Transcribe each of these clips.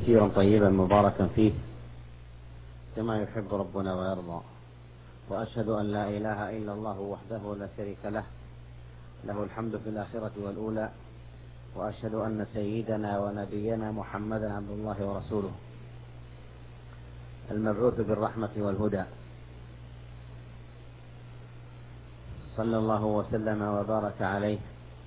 كثيرا طيبا مباركا فيه كما يحب ربنا ويرضى. وأشهد أن لا إله إلا الله وحده لا شريك له، له الحمد في الآخرة والأولى. وأشهد أن سيدنا ونبينا محمدا عبد الله ورسوله المبعوث بالرحمة والهدى، صلى الله وسلم وبارك عليه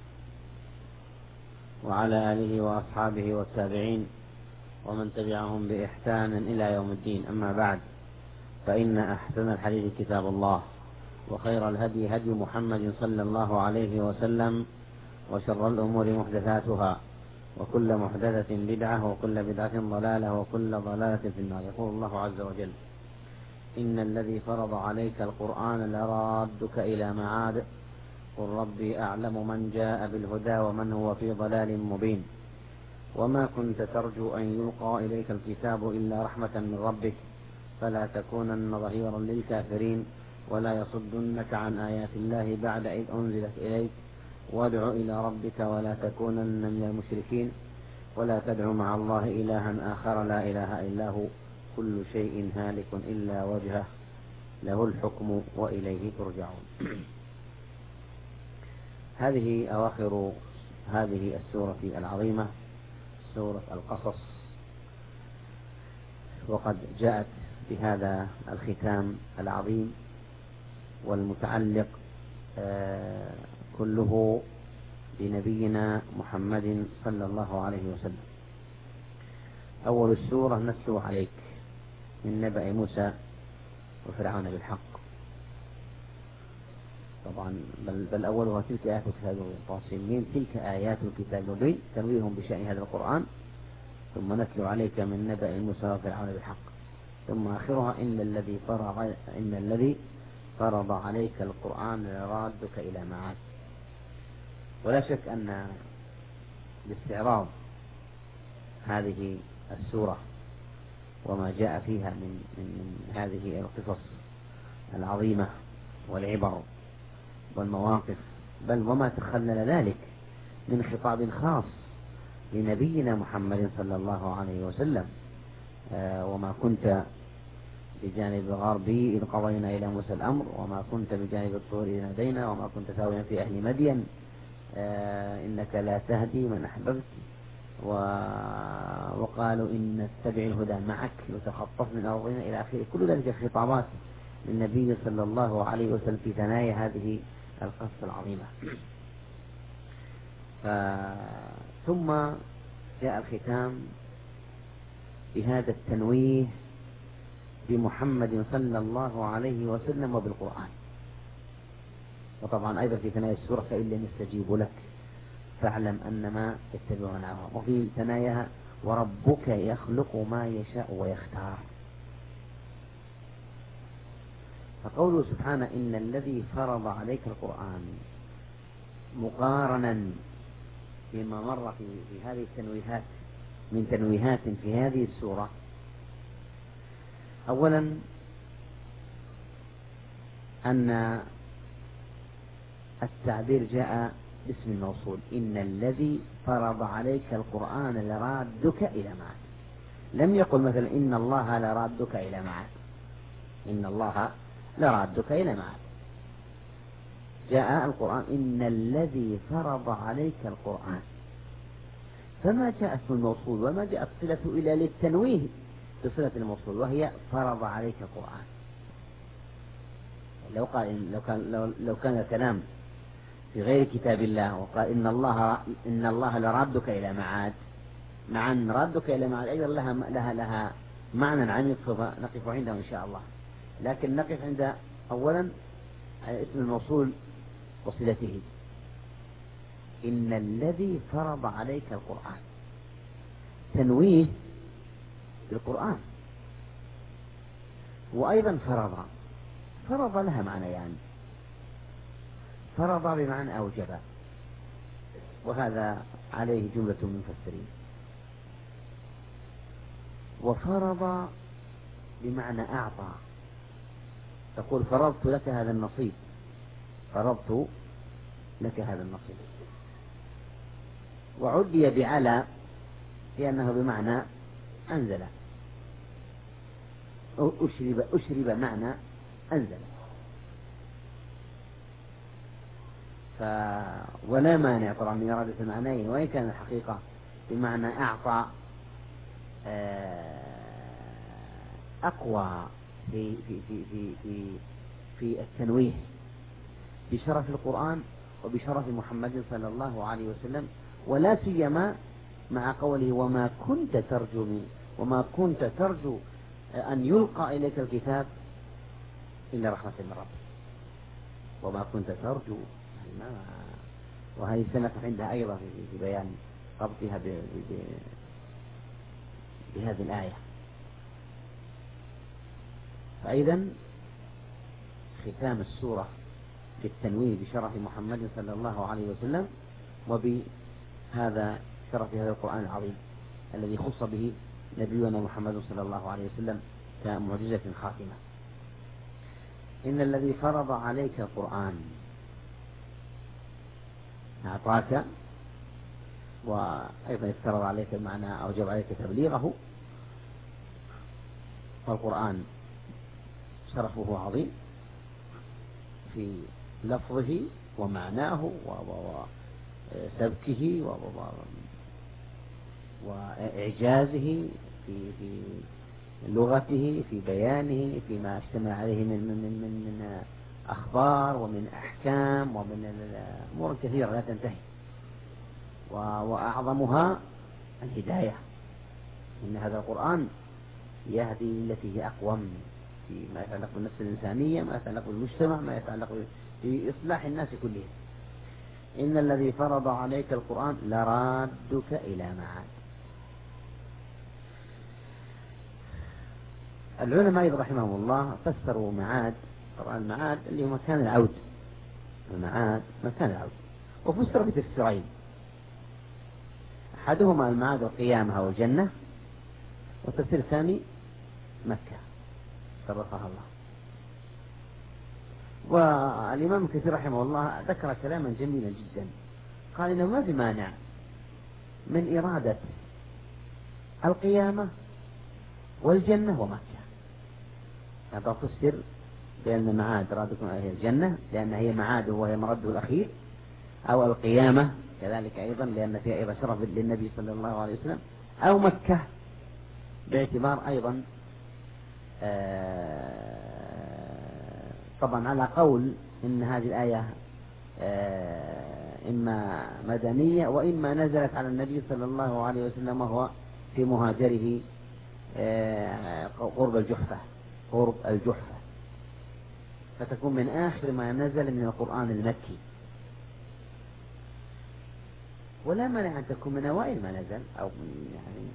وعلى آله وأصحابه والتابعين ومن تبعهم بإحسان إلى يوم الدين. أما بعد، فإن أحسن الحديث كتاب الله، وخير الهدي هدي محمد صلى الله عليه وسلم، وشر الأمور محدثاتها، وكل محدثة بدعة، وكل بدعة ضلالة، وكل ضلالة في النار. يقول الله عز وجل: إن الذي فرض عليك القرآن لرادك إلى معاد، قل ربي أعلم من جاء بالهدى ومن هو في ضلال مبين. وما كنت ترجو أن يلقى إليك الكتاب إلا رحمة من ربك، فلا تكونن ظهيرا للكافرين، ولا يصدنك عن آيات الله بعد إذ أنزلت إليك، وادع إلى ربك ولا تكونن من المشركين، ولا تدع مع الله إلها آخر لا إله إلا هو، كل شيء هالك إلا وجهه، له الحكم وإليه ترجعون. هذه أواخر هذه السورة العظيمة، سورة القصص، وقد جاءت بهذا الختام العظيم والمتعلق كله بنبينا محمد صلى الله عليه وسلم. أول السورة نتلو عليك من نبأ موسى وفرعون بالحق. طبعا بل أولها تلك آيات الكتاب المبين، تلك آيات الكتاب المبين، تنويهم بشأن هذا القرآن. ثم نتلو عليك من نبأ موسى وفرعون بالحق. ثم آخرها: إن الذي فرض عليك القرآن لرادك إلى معاد. ولا شك أن باستعراض هذه السورة وما جاء فيها من هذه القصص العظيمة والعبر والمواقف، بل وما تخلل ذلك من خطاب خاص لنبينا محمد صلى الله عليه وسلم: وما كنت بجانب الغربي إذ قضينا إلى موسى الأمر، وما كنت بجانب الطور إذ نادينا، وما كنت ثاويا في أهل مدين، إنك لا تهدي من أحببت، وقالوا إن نتبع الهدى معك يتخطف من أرضنا، إلى آخره. كل ذلك خطابات للنبي صلى الله عليه وسلم في ثنايا هذه القصة العظيمة. ثم جاء الختام بهذا التنويه بمحمد صلى الله عليه وسلم وبالقرآن. وطبعا أيضا في ثنايا السورة: فإن لم يستجيبوا لك فاعلم أنما يتبعون هواهم. وفي ثناياها: وربك يخلق ما يشاء ويختار. فقوله سبحانه: إن الذي فرض عليك القرآن، مقارنا بما مر في هذه التنويهات من تنويهات في هذه السورة. أولا أن التعبير جاء باسم الموصول: إن الذي فرض عليك القرآن لرادك إلى معاد. لم يقل مثلا: إن الله لرادك إلى معاد، إن الله لرادك إلى معاد. جاء القرآن: إن الذي فرض عليك القرآن. فما جاء اسم الموصول وما جاءت صلة إلى للتنويه بصلة الموصول، وهي فرض عليك القرآن. لو كان الكلام في غير كتاب الله وقال إن الله لرادك إلى معاد، مع أن رادك إلى معاد أيضا لها معنى عميق نقف عنده إن شاء الله. لكن نقف عند أولا اسم الموصول وصلته: إن الذي فرض عليك القرآن. تنويه بالقرآن. وأيضا فرض لها معنى، يعني فرض بمعنى أوجب، وهذا عليه جملة من المفسرين. وفرض بمعنى أعطى، تقول: فرضت لك هذا النصيب، فرضت لك هذا النصيب. وعدي بعلى لأنه بمعنى أنزل، أشرب معنى أنزل. ولا مانع طبعا من إرادة المعنيين، وإن كان الحقيقة بمعنى أعطى أقوى في التنويه بشرف القرآن وبشرف محمد صلى الله عليه وسلم، ولا سيما مع قوله وما كنت ترجو أن يلقى إليك الكتاب إلا رحمة من ربك، وما كنت ترجو. وهذه سنة عندها أيضا في بيان ربطها بهذه الآية. فإذا ختام السورة في التنويه بشرف محمد صلى الله عليه وسلم وبهذا شرف هذا القرآن العظيم الذي خص به نبينا محمد صلى الله عليه وسلم كمعجزة خاتمة. إن الذي فرض عليك القرآن أعطاك، وأيضا افترض عليك المعنى أوجب عليك تبليغه. والقرآن شرفه عظيم في لفظه ومعناه وسبكه وإعجازه في لغته، في بيانه، فيما اشتمل عليه من أخبار ومن أحكام ومن أمور كثيرة لا تنتهي، وأعظمها الهداية. إن هذا القرآن يهدي التي هي أقوم فيما يتعلق بالنفس الإنسانية، ما يتعلق بالمجتمع، ما يتعلق بإصلاح الناس كلهم. إن الذي فرض عليك القرآن لرادك إلى معاد. العلماء أيضا رحمهم الله فسروا معاد، طبعا المعاد اللي هو مكان العود، المعاد مكان العود، وفسر بتفسيرين: أحدهما المعاد القيامة والجنة، والتفسير الثاني مكة شرفها الله. والإمام ابن كثير رحمه الله ذكر كلاما جميلا جدا، قال إنه ما في مانع من إرادة القيامة والجنة ومكة. هذا تفسر بأن معاد رادكم هي الجنة لأن هي معاده وهي مرده الأخير، أو القيامة كذلك أيضا لأن فيها أيضا شرف للنبي صلى الله عليه وسلم، أو مكة باعتبار أيضا طبعا على قول إن هذه الآية إما مدنية وإما نزلت على النبي صلى الله عليه وسلم وهو في مهاجره قرب الجحفة، فتكون من آخر ما نزل من القرآن المكي، ولا مانع أن تكون من أوائل ما نزل، أو يعني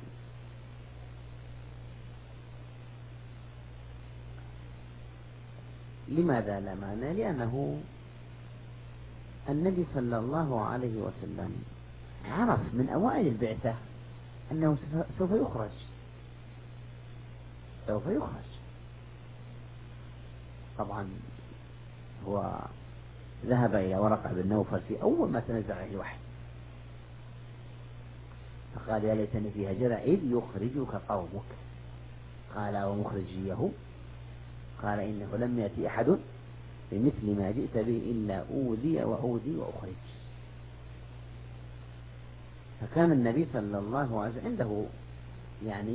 لماذا لا مانع؟ لأنه النبي صلى الله عليه وسلم عرف من أوائل البعثة أنه سوف يخرج. طبعا هو ذهب إلى ورقة بن نوفل في أول ما تنزل عليه الوحي فقال: يا ليتني فيها جرى إذ يخرجك قومك. قال: ومخرجيه؟ قال: إنه لم يأتي أحد بمثل ما جئت به إلا أوذي وأخرج. فكان النبي صلى الله عليه وسلم عنده يعني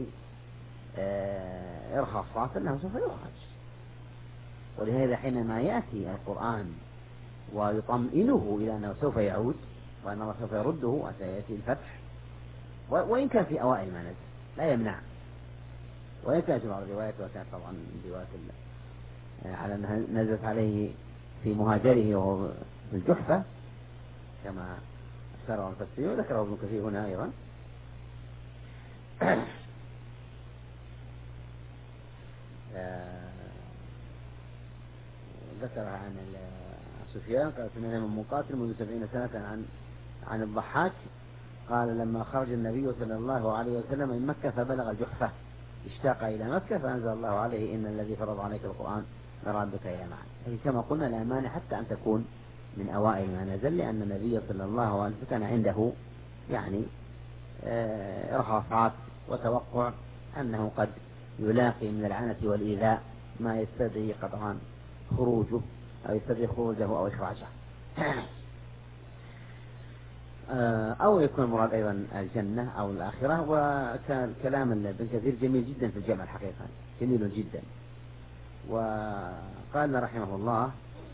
إرهاصات أنه سوف يخرج، ولهذا حينما يأتي القرآن ويطمئنه إلى أنه سوف يعود وأن الله سوف يرده وسيأتي الفتح، وإن كان في أوائل ما نزل لا يمنع، وإن كانت بعض الروايات وكانت طبعا رواية على أنها نزلت عليه في مهاجره وهو في الجحفة كما أشار المفسرين وذكره ابن كثير هنا أيضا. ذكرها عن سفيان قال: سمعنا من مقاتل منذ 70 سنة عن الضحاك قال: لما خرج النبي صلى الله عليه وسلم من مكة فبلغ الجحفة اشتاق إلى مكة فأنزل الله عليه: إن الذي فرض عليك القرآن لرادك إلى معاد. كما قلنا لا مانع حتى أن تكون من أوائل ما نزل، لأن النبي صلى الله عليه وسلم كان عنده يعني إرهاصات وتوقع أنه قد يلاقي من العنة والإيذاء ما يستدعي قطعا خروجه أو يستدعي خروجه أو إخراجه. أو يكون المراد أيضا الجنة أو الآخرة. وكان كلام ابن كثير جميل جدا في الجمع الحقيقة، جميل جدا. وقال رحمه الله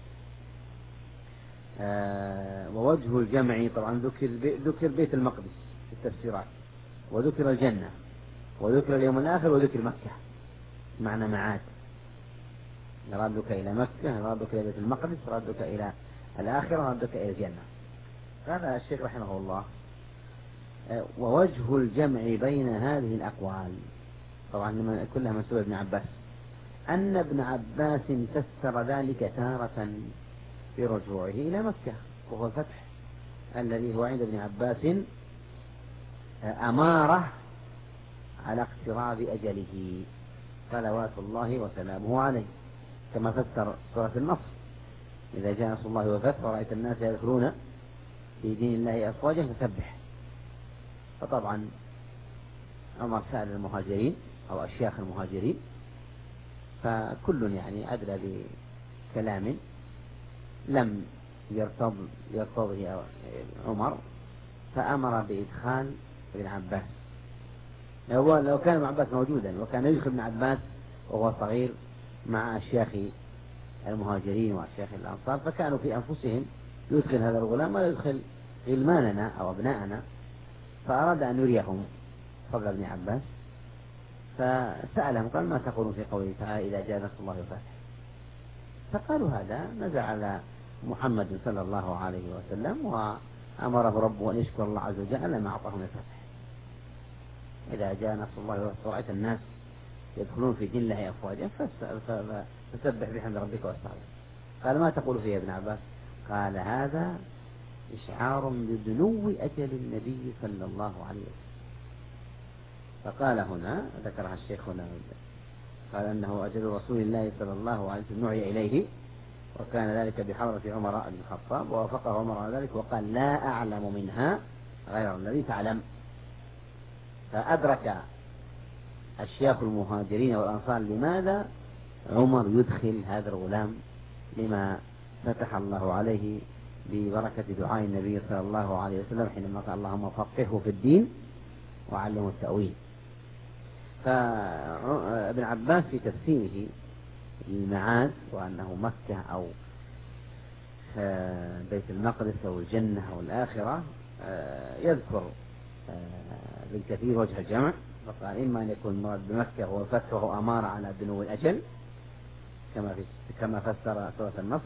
ووجه الجمع طبعا ذكر بيت المقدس في التفسيرات، وذكر الجنة، وذكر اليوم الآخر، وذكر مكة، معنى معاد، ردك إلى مكة، ردك إلى بيت المقدس، ردك إلى الآخرة، ردك إلى الجنة. قال الشيخ رحمه الله ووجه الجمع بين هذه الأقوال، طبعا كلها منسوبة ابن عباس، أن ابن عباس فسر ذلك تارة برجوعه إلى مكة، وهو الفتح الذي هو عند ابن عباس أمارة على اقتراب أجله صلوات الله وسلامه عليه، كما فسر سورة النصر إذا جاء نصر الله والفتح ورأيت الناس يدخلون في دين الله أفواجا فسبح. فطبعا عمر سأل المهاجرين أو أشياخ المهاجرين، فكل يعني أدرى بكلام لم يرتضه عمر، فأمر بإدخال ابن عباس. لو كان ابن عباس موجودا وكان يدخل ابن عباس وهو صغير مع أشياخ المهاجرين وأشياخ الأنصار، فكانوا في أنفسهم يدخل هذا الغلام ولا يدخل غلماننا أو أبناءنا، فأراد أن يريهم فضل ابن عباس، فسألهم قال ما تقولون في قوله تعالى إذا جاء نصر الله وفتح؟ فقالوا هذا نزل على محمد صلى الله عليه وسلم وأمره ربه أن يشكر الله عز وجل لما أعطاهم الفتح. إذا جاء نصر الله وفتح ورأيت الناس يدخلون في دين الله أفواجا فسبح بحمد ربك واستغفر. قال ما تقول فيه يا ابن عباس؟ قال هذا إشعار بدنو أجل النبي صلى الله عليه وسلم. فقال هنا ذكرها الشيخ هنا، قال أنه أجل رسول الله صلى الله عليه وسلم نعي إليه، وكان ذلك بحضرة عمر بن الخطاب، ووافقه عمر على ذلك وقال لا أعلم منها غير الذي تعلم. فأدرك أشياخ المهاجرين والأنصار لماذا عمر يدخل هذا الغلام، لما فتح الله عليه ببركة دعاء النبي صلى الله عليه وسلم حينما قال اللهم فقهه في الدين وعلمه التأويل. فابن عباس في تفسيره المعاد وأنه مكة أو بيت المقدس أو الجنة أو الآخرة يذكر بالكثير وجه الجمع، فقال إما أن يكون المراد بمكة هو الفتح وهو أمارة على دنو الأجل كما فسر سورة النصر،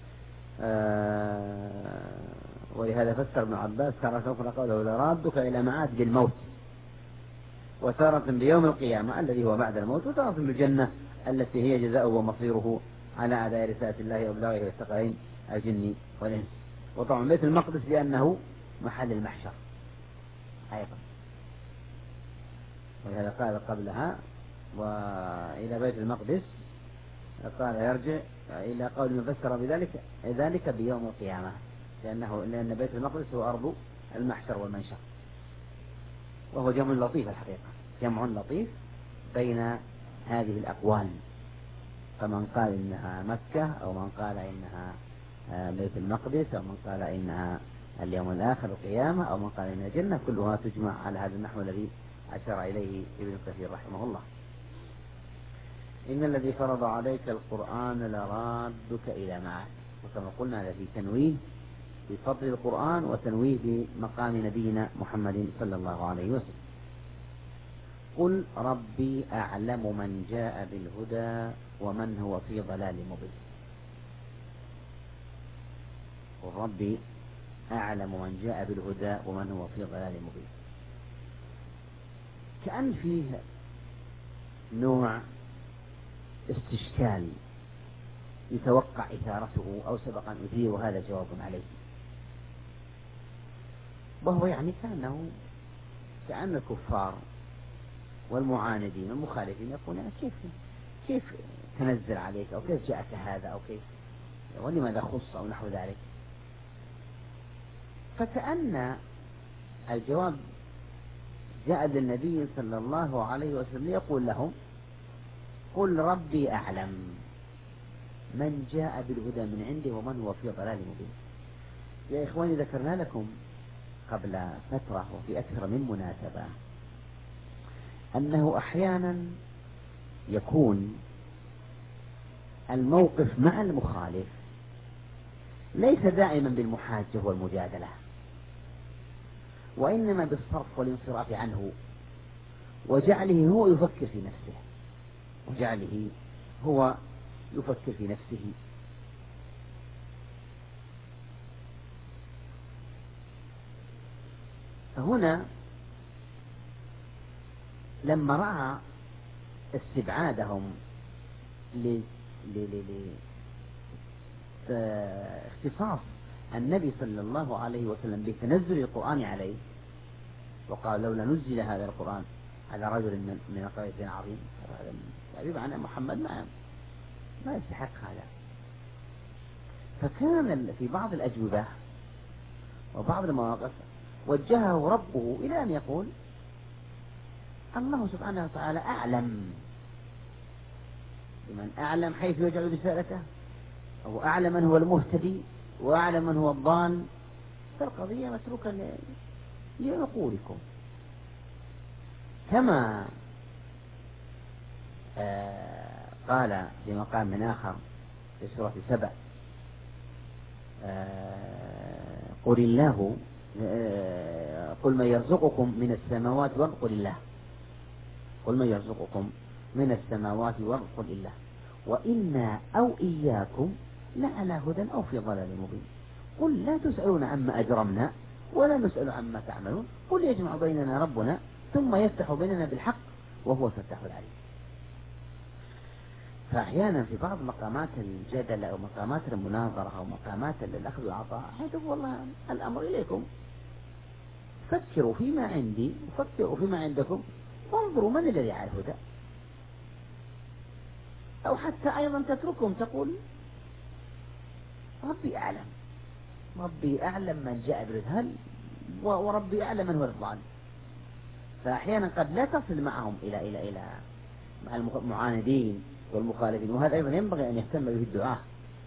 ولهذا فسر ابن عباس تارة أخرى قوله لرادك إلى معاد بالموت، وتارة بيوم القيامة الذي هو بعد الموت، وتارة بالجنة التي هي جزاؤه ومصيره على أداء رسالة الله وإبلاغه والثقلين الجن والإنس. وطبعا بيت المقدس لأنه محل المحشر أيضا، ولهذا قال قبلها وإلى بيت المقدس قال يرجع إلى قول من فسر ذلك بيوم القيامة، لأن بيت المقدس هو أرض المحشر والمنشر، وهو جمع لطيف الحقيقة، جمع لطيف بين هذه الأقوال، فمن قال إنها مكة أو من قال إنها بيت المقدس أو من قال إنها اليوم الآخر القيامة أو من قال إنها جنة، كلها تجمع على هذا النحو الذي أشار إليه ابن كثير رحمه الله. إن الذي فرض عليك القرآن لرادك إلى معاد، وكما قلنا هذا في تنويه بفضل القرآن وتنويه بمقام نبينا محمد صلى الله عليه وسلم. قل ربي أعلم من جاء بالهدى ومن هو في ضلال مبين. قل ربي أعلم من جاء بالهدى ومن هو في ضلال مبين. كأن فيه نوع استشكال يتوقع إثارته أو سبق أن أثير، وهذا جواب عليه، وهو يعني كأن الكفار والمعاندين والمخالفين يقولون كيف تنزل عليك أو كيف جاءك هذا أو كيف ولماذا خص أو نحو ذلك. فكأن الجواب جاء للنبي صلى الله عليه وسلم يقول لهم قل ربي أعلم من جاء بالهدى من عنده ومن هو في ضلال مبين. يا إخواني ذكرنا لكم قبل فترة وفي أكثر من مناسبة أنه أحيانا يكون الموقف مع المخالف ليس دائما بالمحاجة والمجادلة، وإنما بالصرف والانصراف عنه وجعله هو يفكر في نفسه فهنا لما رأى استبعادهم لاختصاص النبي صلى الله عليه وسلم بتنزل القرآن عليه، وقال لولا نزل هذا القرآن على رجل من قرية عظيم، تعريف عن محمد ما يستحق هذا. فكان في بعض الأجوبة وبعض المواقف وجهه ربه إلى أن يقول الله سبحانه وتعالى أعلم بمن أعلم حيث يجعل رسالته، أو أعلم من هو المهتدي وأعلم من هو الضال، فالقضية متروكة لعقولكم. كما قال في مقام من آخر في سورة 7 قل الله قل من يرزقكم من السماوات والأرض قل الله، قل من يرزقكم من السماوات والأرض قل الله وإنا أو إياكم لعلى هدى أو في ضلال مبين. قل لا تسألون عما أجرمنا ولا نسأل عما تعملون قل يجمع بيننا ربنا ثم يفتح بيننا بالحق وهو الفتاح العليم. فأحيانا في بعض مقامات الجدل أو مقامات المناظرة أو مقامات الأخذ والعطاء حيث والله الأمر إليكم، فكروا فيما عندي وفكروا فيما عندكم وانظروا من الذي على الهدى، أو حتى أيضا تتركهم تقول ربي أعلم من جاء بالهدى وربي أعلم من هو الضال. فأحيانا قد لا تصل معهم إلى مع المعاندين والمخالفين، وهذا أيضا ينبغي أن يهتم به الدعاء،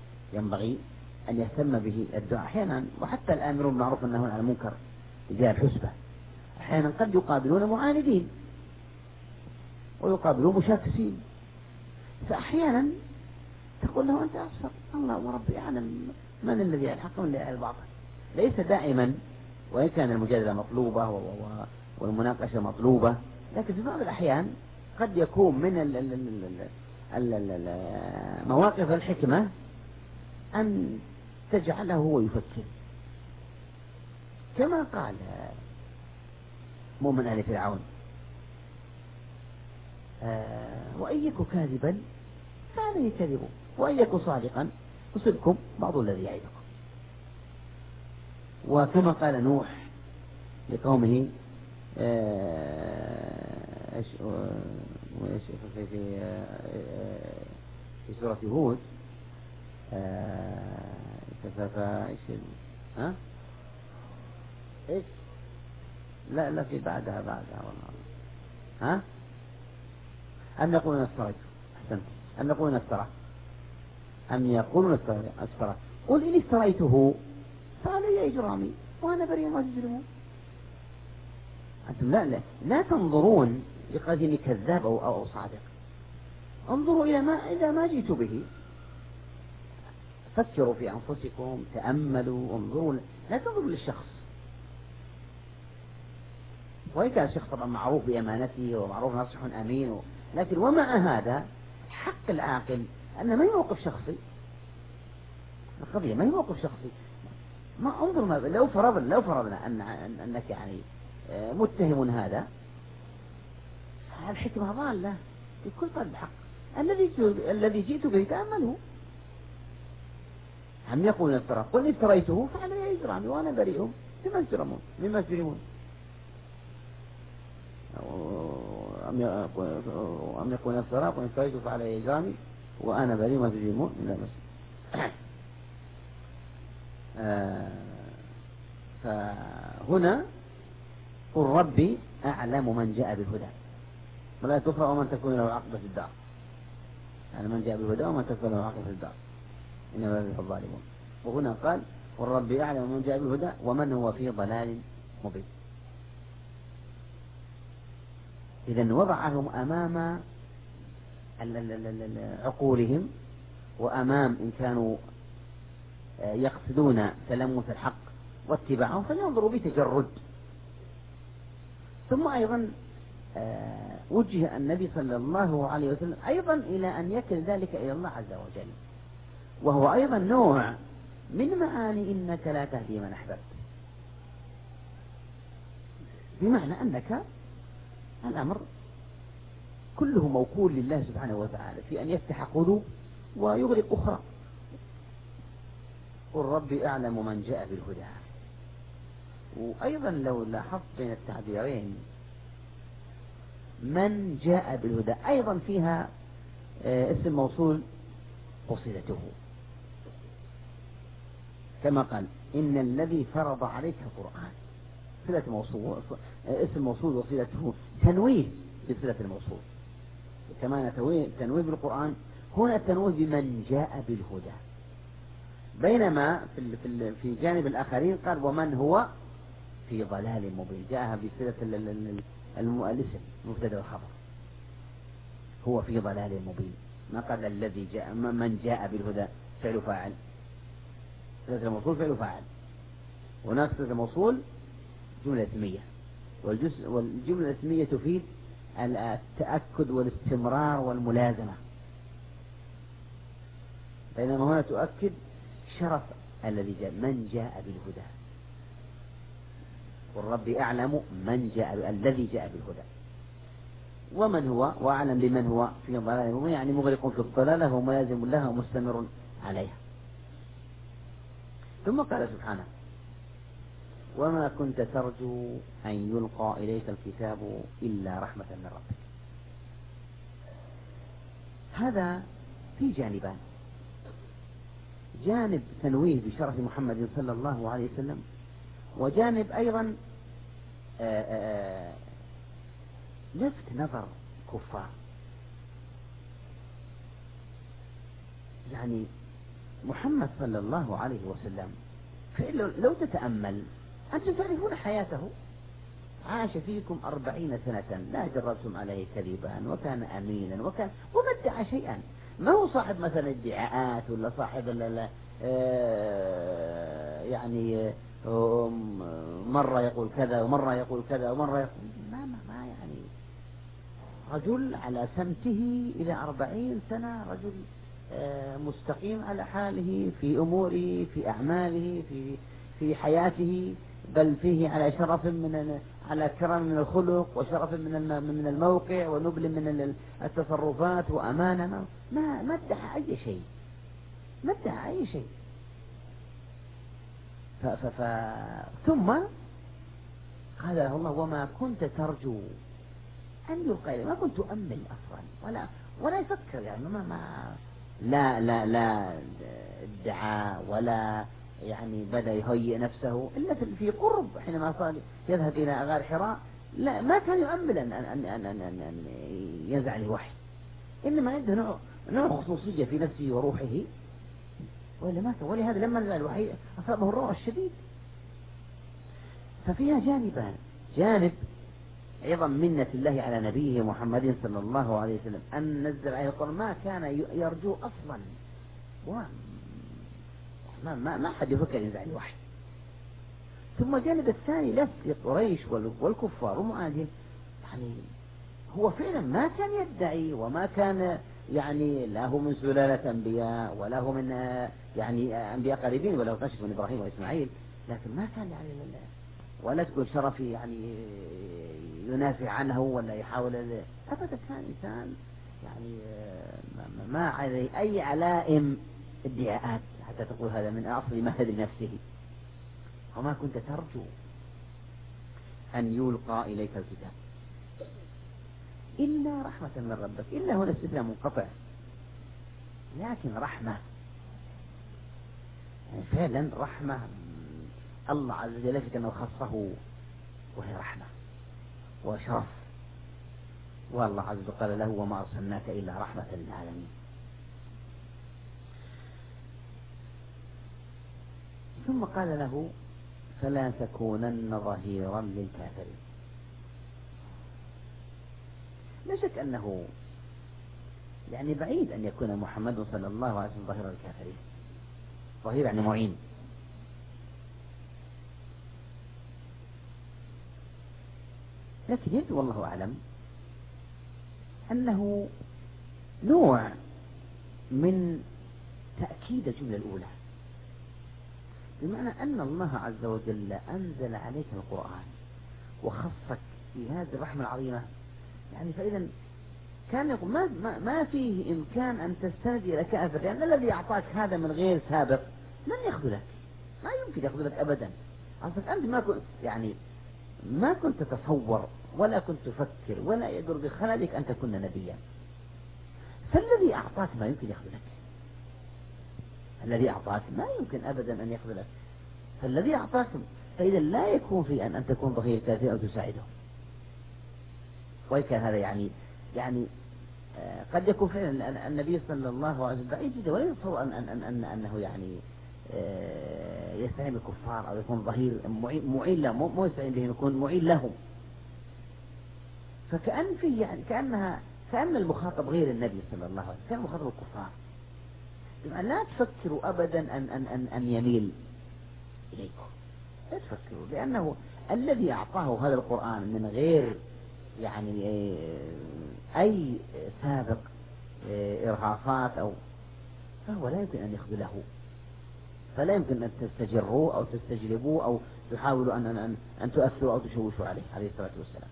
أحيانا وحتى الآمرون بالمعروف والنهون عن المنكر جاء الحسبة، أحيانا قد يقابلون معاندين ويقابلون مشاكسين، فأحيانا تقول له أنت أبصر الله وربي أعلم من الذي على الحق ومن الذي على الباطل. ليس دائما، وإن كان المجادلة مطلوبة والمناقشة مطلوبة، لكن في بعض الأحيان قد يكون من مواقف الحكمة أن تجعله هو يفكر، كما قال مؤمن آل فرعون وإن يك كاذبا فعليه كذبه وإن يك صادقا يصبكم بعض الذي يعدكم. وكما قال نوح لقومه في سورة هود ايش لا في بعدها والله أم يقولون افتريت، أحسنت، أم يقولون افترى، قل إن افتريته فعلي إجرامي وأنا بريء ما تجرمون. أنتم لا تنظرون لقدم كذاب أو صادق، انظروا إلى ما جئت به، فكروا في أنفسكم، تأملوا، انظروا، لا تنظروا للشخص. وإن كان الشخص طبعا معروف بأمانته ومعروف ناصح أمين، لكن ومع هذا حق العاقل أن ما يوقف شخصي، القضية ما يوقف شخصي. ما انظر ما لو فرضنا أنك يعني متهم هذا، الحكمة ضالة في كل طالب حق، الذي جئت به تأمله. هم يقول افترى قل افتريته فعلي إجرامي وأنا بريء مما تجرمون. أم يقول افترى قل افتريته فعلي إجرامي وأنا بريء مما تجرمون. فهنا قل ربي أعلم من جاء بالهدى، ولا تكفر ومن تكون له عقبة الدار، يعني من جاء بالهدى ومن تكون له عقبة الدار إنما لا يفلح الظالمون. وهنا قال والرب أعلم من جاء بالهدى ومن هو في ضلال مبين. إذن وضعهم أمام عقولهم وأمام إن كانوا يقصدون تلمس الحق واتباعه فلينظروا بتجرد. ثم أيضا وجه النبي صلى الله عليه وسلم أيضا إلى أن يكل ذلك إلى الله عز وجل، وهو أيضا نوع من معاني إنك لا تهدي من أحببت، بمعنى أنك الأمر كله موكول لله سبحانه وتعالى في أن يفتح قلوب ويغلق أخرى. قل ربي أعلم من جاء بالهدى. وأيضا لو لاحظت بين التعبيرين من جاء بالهدى أيضا فيها اسم موصول وصلته، كما قال إن الذي فرض عليك القرآن، صلة موصول اسم موصول وصلته تنويه بصلة الموصول، كما تنويه بالقرآن هنا التنويه بمن جاء بالهدى، بينما في جانب الآخرين قال ومن هو في ضلال مبين، جاءها بصلة الاسم مبتدا والخبر، هو في ضلال مبين، ما قال الذي جاء من جاء بالهدى فعل فاعل، صلة الموصول فعل فاعل، هناك صلة الموصول جملة اسمية، والجملة الاسمية تفيد التأكد والاستمرار والملازمة، بينما هنا تؤكد شرف الذي جاء من جاء بالهدى. والرب أعلم من جاء الذي جاء بالهدى ومن هو وأعلم بمن هو في ضلال، يعني مغرق في الضلالة وملازم لها ومستمر عليها. ثم قال سبحانه وما كنت ترجو أن يلقى إليك الكتاب إلا رحمة من ربك. هذا في جانبان، جانب تنويه بشرف محمد صلى الله عليه وسلم، وجانب أيضا لفت نظر كفار. يعني محمد صلى الله عليه وسلم لو تتأمل أنتم تعرفون حياته، عاش فيكم 40 سنة لا جربتم عليه كذبا وكان أمينا وما ادعى شيئا، ما هو صاحب مثلا ادعاءات ولا صاحب يعني مرة يقول كذا ومرة يقول كذا ومرة يقول ما يعني رجل على سمته إلى 40 سنة، رجل مستقيم على حاله في أموره في أعماله في حياته، بل فيه على شرف على كرم من الخلق وشرف من الموقع ونبل من التصرفات وأمانة، ما ادعى أي شيء، ما ادعى أي شيء. ثم قال له الله وما كنت ترجو أن يلقى إليه، ما كنت تؤمل أصلا ولا يفكر، يعني لا ادعى ولا يعني بدأ يهيئ نفسه إلا في قرب، حينما صار يذهب إلى غار حراء لا ما كان يؤمل أن ينزع الوحي، إنما عنده نوع خصوصية في نفسه وروحه، ولا ما كان، ولهذا لما نزع الوحي أصابه الروع الشديد. ففيها جانبان، جانب أيضا منة الله على نبيه محمد صلى الله عليه وسلم أن نزل عليه القرآن ما كان يرجو أصلا، ما حد يفكر ينزع الوحي. ثم جانب الثاني لف قريش والكفار ومعادهم، يعني هو فعلا ما كان يدعي وما كان يعني له من سلالة أنبياء ولا هو من يعني أنبياء قريبين ولا كشف من إبراهيم وإسماعيل، لكن ما كان يعني ولا تقول شرفي يعني ينافع عنه ولا يحاول أبدا، كان إنسان يعني ما عليه أي علائم ادعاءات حتى تقول هذا من أصل مهد لنفسه. وما كنت ترجو أن يلقى إليك الكتاب إلا رحمة من ربك، إلا هنا استثناء منقطع، لكن رحمة يعني فعلا رحمة الله عز وجل كما خصه، وهي رحمة وشرف. والله عز وجل قال له وما أرسلناك إلا رحمة للعالمين. ثم قال له فلا تكونن ظهيرا للكافرين. لا شك أنه يعني بعيد أن يكون محمد صلى الله عليه وسلم ظهير الكافرين. ظهير يعني معين. لكن يبدو والله أعلم أنه نوع من تأكيد الجملة الأولى، بمعنى أن الله عز وجل أنزل عليك القرآن وخصك بهذه الرحمة العظيمة. يعني فإذا كان يقول ما فيه إمكان أن تستند إلى كافر، لأن الذي أعطاك هذا من غير سابق لن يخذلك، ما يمكن يخذلك أبدا. أصلا أنت ما كنت تتصور ولا كنت تفكر ولا يدر بخيالك أن تكون نبيا، فالذي أعطاك ما يمكن يخذلك. الذي أعطاك ما يمكن أبدا أن يخذلك، فالذي أعطاك فإذا لا يكون في أن تكون ظهير كافر أو تساعده. وإن كان هذا يعني قد يكون فعلا النبي صلى الله عليه وسلم بعيد جدا، ولا يتصور أنه يعني يستعين بالكفار أو يكون ظهير معين لهم، مو يستعين بهم، يكون معين لهم. فكأن فيه يعني كأن المخاطب غير النبي صلى الله عليه وسلم، كان مخاطب الكفار. بمعنى لا تفكروا أبدا أن يميل إليكم، لا تفكروا، لأنه الذي أعطاه هذا القرآن من غير يعني أي سابق إرهاصات فهو لا يمكن أن يخذله، فلا يمكن أن تستجروه أو تستجلبوه أو تحاولوا أن تؤثروا أو تشوشوا عليه الصلاة والسلام.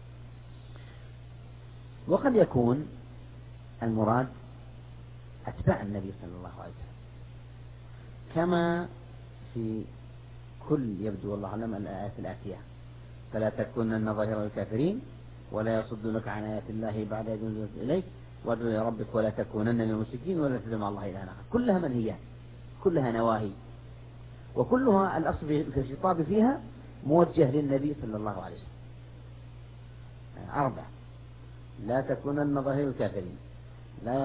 وقد يكون المراد أتباع النبي صلى الله عليه وسلم، كما في كل يبدو والله أعلم الآيات الآتية: فلا تكونن ظاهر الكافرين ولا يصدونك عن آيات الله بعد إذ أنزلت إليك وادع إلى ربك ولا تكونن من المشركين ولا تدع مع الله إلها آخر. كلها منهيات، كلها نواهي، وكلها الأصل في الخطاب فيها موجه للنبي صلى الله عليه وسلم. 4: لا تكونن ظهير الكافرين، لا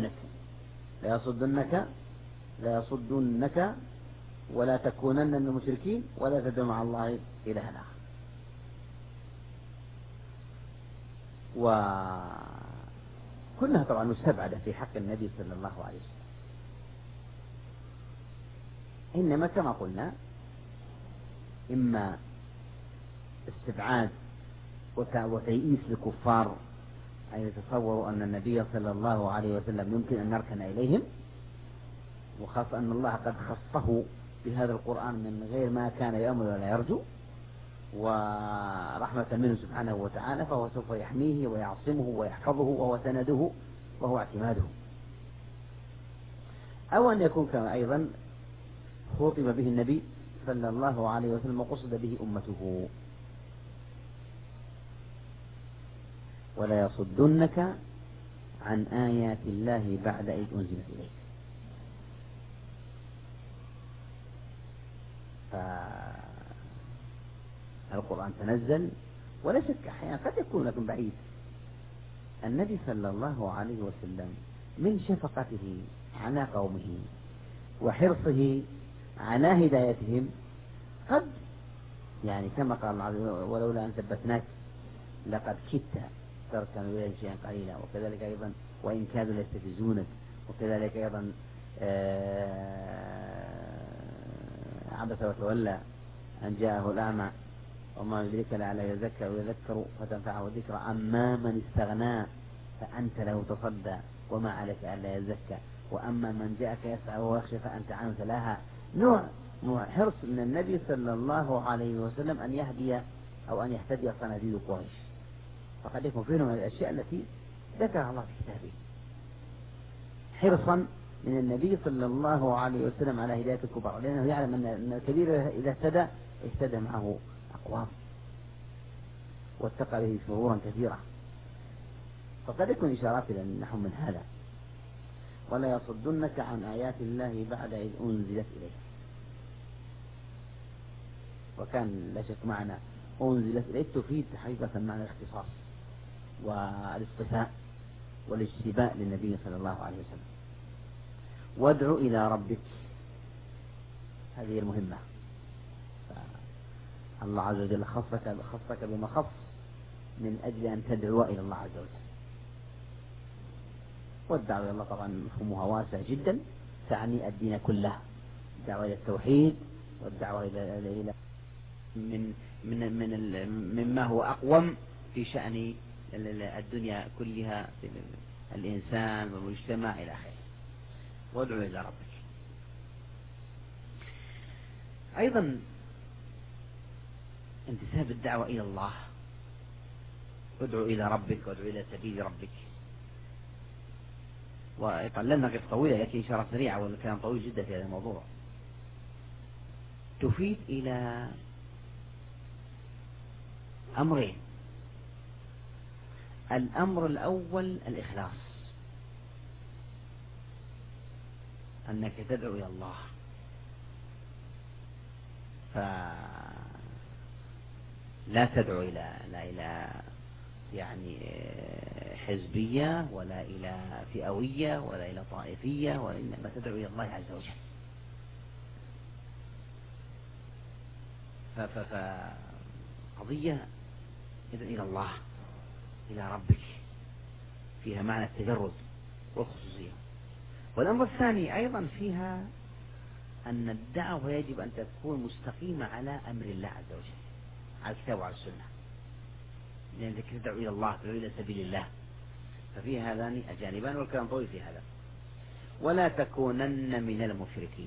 يصدنك ولا تكونن من المشركين ولا تدع مع الله إلها آخر. وكلها طبعا مستبعدة في حق النبي صلى الله عليه وسلم، إنما كما قلنا إما استبعاد وتيئيس الكفار أن يتصوروا أن النبي صلى الله عليه وسلم يمكن أن نركن إليهم، وخاصة أن الله قد خصه بهذا القرآن من غير ما كان يأمل ولا يرجو، ورحمة منه سبحانه وتعالى، فهو سوف يحميه ويعصمه ويحفظه وهو سنده وهو اعتماده. أو أن يكون كما أيضا خاطب به النبي صلى الله عليه وسلم وقصد به أمته: ولا يصدنك عن آيات الله بعد إذ أنزلت إليك. فالقرآن تنزل، ولا شك أحيانا قد يكون لكم بعيد. النبي صلى الله عليه وسلم من شفقته على قومه وحرصه على هدايتهم قد يعني كما قال الله: ولولا أن ثبتناك لقد كدت تركن إليهم شيئا قليلا. وكذلك أيضا وإن كادوا ليستفزونك. وكذلك أيضا عبس وتولى أن جاءه الأعمى وما يدرك لعله يذكر ويذكر فتنفعه الذكرى أما من استغنى فأنت له تصدى وما عليك ألا يزكى وأما من جاءك يسعى وهو يخشى فأنت عنه تلاها. نوع حرص من النبي صلى الله عليه وسلم أن يهدي أو أن يهتدي صناديد قريش، فقد يكون فيه من الأشياء التي ذكرها الله في كتابه، حرصا من النبي صلى الله عليه وسلم على هداية الكبار، لأنه يعلم أن الكبير إذا اهتدى معه أقوام واتقى به شرورا كثيرة. فقد يكون إشارات إلى نحو من هذا: ولا يصدنك عن آيات الله بعد إذ أنزلت إليك. وكان لا شك معنا أنزلت إليك تفيد حقيقة معنى الاختصاص والاصطفاء والاجتباء للنبي صلى الله عليه وسلم. وادع إلى ربك، هذه المهمة. الله عز وجل خصك بما خص من أجل أن تدعو إلى الله عز وجل. والدعوة إلى الله طبعا مفهومها واسع جدا، تعني الدين كله، الدعوة إلى التوحيد والدعوة إلى مما هو أقوم في شأن الدنيا كلها، في الإنسان والمجتمع إلى آخره. وادعو إلى ربك. أيضا انتساب الدعوة إلى الله، ادعو إلى ربك وادعو إلى سبيل ربك. وطللنا قصة طويلة لكن إشارة سريعة، والكلام طويل جدا في هذا الموضوع. تفيد إلى أمرين. الأمر الأول الإخلاص، أنك تدعو إلى الله، فلا تدعو إلى يعني حزبية ولا إلى فئوية ولا إلى طائفية، وإنما تدعو إلى الله عز وجل. فقضية إذن إلى الله، إلى ربك، فيها معنى التجرد والخصوصية. والأمر الثاني أيضا فيها أن الدعوة يجب أن تكون مستقيمة على أمر الله عز وجل، على الكتاب وعلى السنة، لأنك تدعو إلى الله، تدعو إلى سبيل الله، ففيها هذان الجانبان، والكلام طويل في هذا. ولا تكونن من المشركين،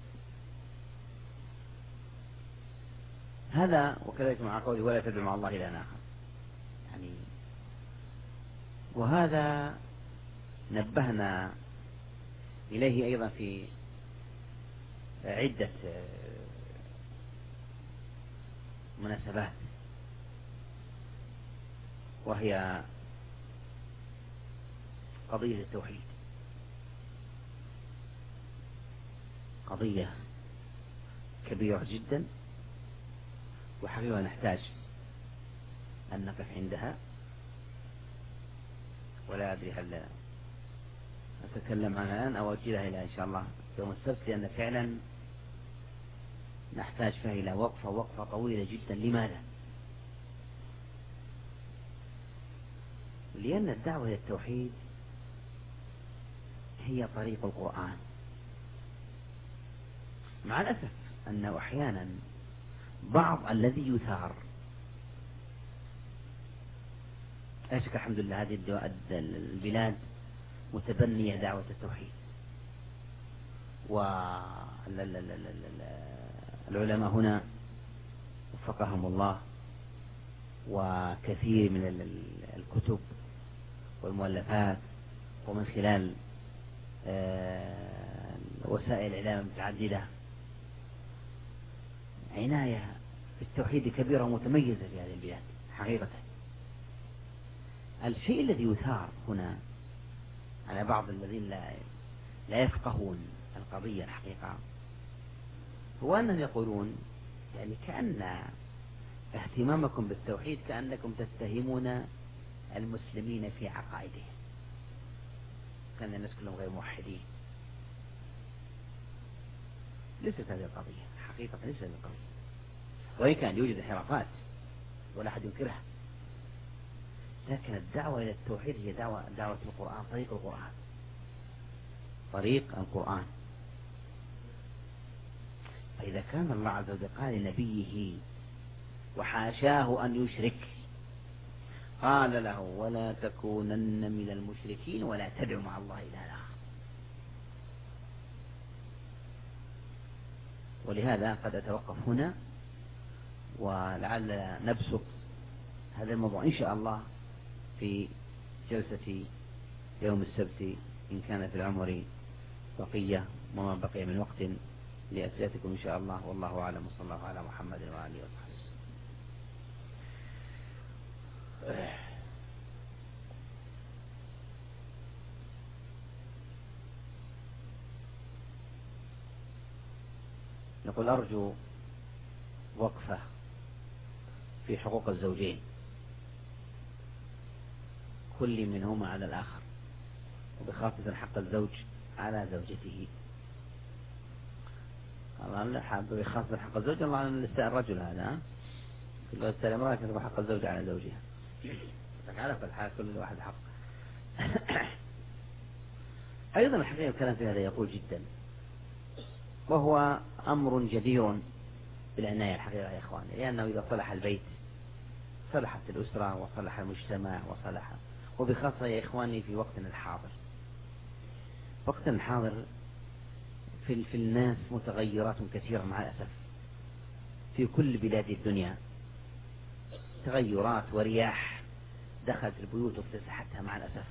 هذا وكذلك مع قوله ولا تدعو مع الله إلها آخر يعني. وهذا نبهنا إليه أيضا في عدة مناسبات، وهي قضية التوحيد، قضية كبيرة جدا، وحقيقة نحتاج أن نقف عندها. ولا أدري هل أتكلم عنها الآن أو أجلها إلى إن شاء الله يوم السبت، لأن فعلا نحتاج فيها إلى وقفة طويلة جدا. لماذا؟ لأن الدعوة إلى التوحيد هي طريق القرآن، مع الأسف أنه أحيانا بعض الذي يثار، لا شك الحمد لله هذه البلاد متبنية دعوة التوحيد، والعلماء هنا وفقهم الله، وكثير من الكتب والمؤلفات، ومن خلال وسائل الإعلام المتعددة عناية بالتوحيد كبيرة ومتميزة في هذه البلاد حقيقة. الشيء الذي يثار هنا على بعض الذين لا يفقهون القضية الحقيقة هو أنهم يقولون يعني كأن اهتمامكم بالتوحيد كأنكم تتهمون المسلمين في عقائدهم، كان الناس كلهم غير موحدين. ليست هذه القضية حقيقة، ليست هذه القضية، وإن كان يوجد انحرافات ولا أحد ينكرها، لكن الدعوة إلى التوحيد هي دعوة القرآن، طريق القرآن، طريق القرآن. فإذا كان الله عز وجل قال لنبيه وحاشاه أن يشرك، قال له ولا تكونن من المشركين ولا تدع مع الله إلها آخر. ولهذا قد أتوقف هنا، ولعل نبسط هذا الموضوع إن شاء الله في جلسة يوم السبت إن كان في العمر بقية وما بقي من وقت لأسئلتكم إن شاء الله. والله أعلم، وصلى الله على محمد وآله وصحبه. نقول أرجو وقفة في حقوق الزوجين، كل منهما على الآخر، وبخاصة حق الزوج على زوجته. الله بخاصة حق الزوج، الله أن الرجل هذا كل واحد امرأة يكتب حق الزوج على زوجها، على كل حال كل واحد حق. أيضا الحقيقة الكلام في هذا يقول جدا، وهو أمر جدير بالعناية الحقيقة يا إخواني، لأنه إذا صلح البيت صلحت الأسرة وصلح المجتمع وصلح، وبخاصة يا إخواني في وقتنا الحاضر. وقتنا الحاضر في الناس متغيرات كثيرة مع الأسف، في كل بلاد الدنيا تغيرات ورياح دخلت البيوت واكتسحتها مع الأسف،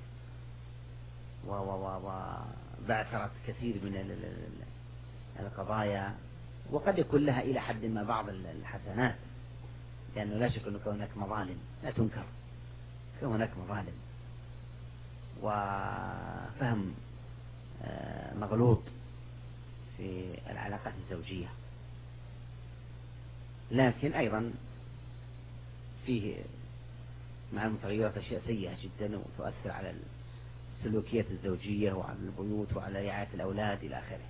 وبعثرت كثير من القضايا، وقد يكون لها إلى حد ما بعض الحسنات، لأنه لا شك أن هناك مظالم لا تنكر، هناك مظالم وفهم مغلوط في العلاقات الزوجية، لكن أيضا فيه مع المتغيرات أشياء سيئة جدا وتؤثر على السلوكيات الزوجية وعلى البيوت وعلى رعاية الأولاد إلى آخره.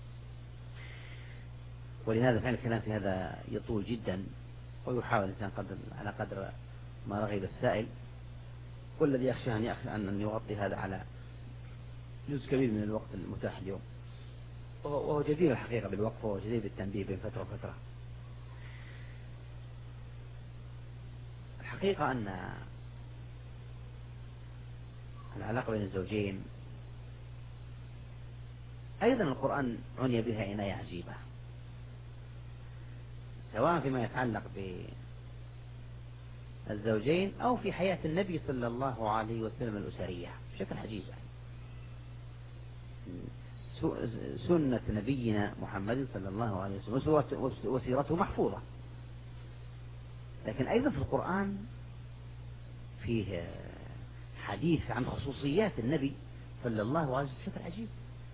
ولهذا فعلا الكلام في هذا يطول جدا، ويحاول الإنسان على قدر ما رغب السائل، والذي يخشى أن يغطي هذا على جزء كبير من الوقت المتاح اليوم، وهو جدير الحقيقة بالوقفة وجدير بالتنبيه بين فترة وفترة. الحقيقة أن العلاقة بين الزوجين أيضا القرآن عني بها عناية عجيبة، سواء فيما يتعلق بالزوجين أو في حياة النبي صلى الله عليه وسلم الأسرية بشكل عجيب. سنة نبينا محمد صلى الله عليه وسلم وسيرته محفوظة، لكن أيضا في القرآن فيه حديث عن خصوصيات النبي صلى الله عليه وسلم بشكل عجيب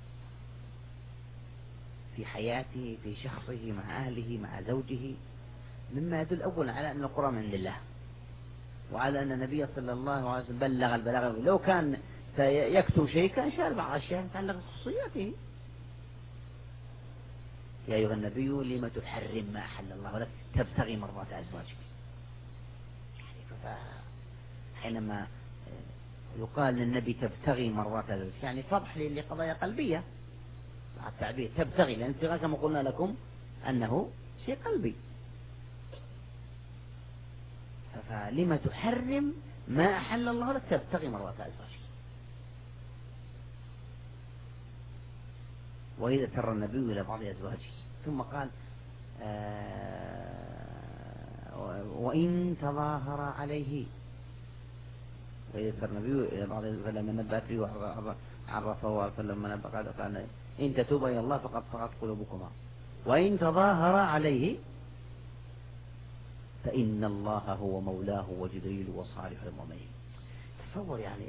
في حياته، في شخصه، مع أهله، مع زوجه، مما يدل أولا على أن القرآن من عند الله، وعلى أن النبي صلى الله عليه وسلم بلغ البلاغ. لو كان سيكتب شيء كان شاء بعض الأشياء تتعلق بخصوصياته. يا أيها النبي لما تحرم ما أحل الله لك تبتغي مرضات أزواجك. حينما يقال للنبي تبتغي مرضات أزواجك يعني فضح لقضايا قلبية مع التعبير تبتغي، لأن الابتغاء كما قلنا لكم أنه شيء قلبي. فلما تحرم ما أحل الله لك تبتغي مرضات أزواجك. وإذا سر النبي إلى بعض أزواجه ثم قال وإن تظاهر عليه، وإذا سر النبي إلى بعض فلما نبأت به وعرفه فلما نبأ قال إن تتوبا إلى الله فقد صغت قلوبكما وإن تظاهر عليه فإن الله هو مولاه وجبريل وصالح المؤمنين. تصور يعني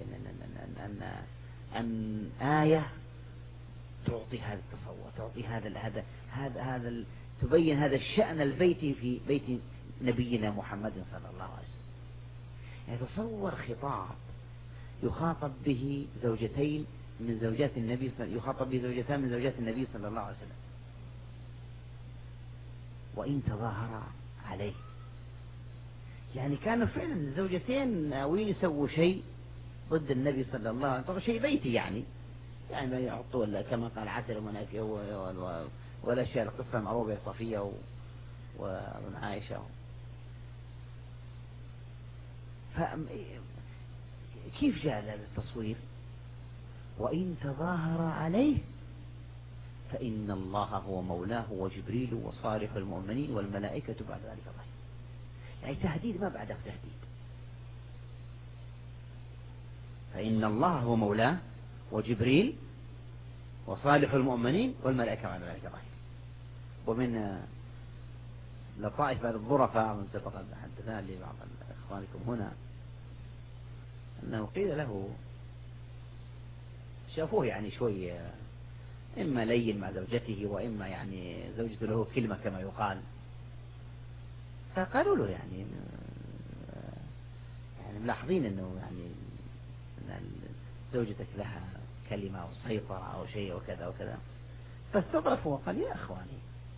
أن آية تعطي هذا التصور، تعطي هذا تبين هذا الشأن البيتي في بيت نبينا محمد صلى الله عليه وسلم. يعني تصور خطاب يخاطب به زوجتين من زوجات النبي، يخاطب به زوجتان من زوجات النبي صلى الله عليه وسلم. وإن تظاهر عليه، يعني كانوا فعلا الزوجتين ناويين يسووا شيء ضد النبي صلى الله عليه وسلم، شيء بيتي يعني ما يحطوا كما قال عسل ومناكه والأشياء القصة المعروفة صفية وابن عائشة. كيف جاء هذا التصوير؟ وإن تظاهر عليه فإن الله هو مولاه وجبريل وصالح المؤمنين والملائكة بعد ذلك ظهير. يعني تهديد ما بعده تهديد. فإن الله هو مولاه وجبريل وصالح المؤمنين والملائكة بعد ذلك ظهير. ومن لطائف بعض الظرفاء من سبق حدثنا لبعض إخوانكم هنا أنه قيل له شافوه يعني شوي إما لين مع زوجته وإما يعني زوجته له كلمة كما يقال، فقالوا له يعني يعني ملاحظين أنه يعني أن زوجتك لها كلمة أو سيطرة أو شيء وكذا وكذا، فاستظرفوا وقال يا أخواني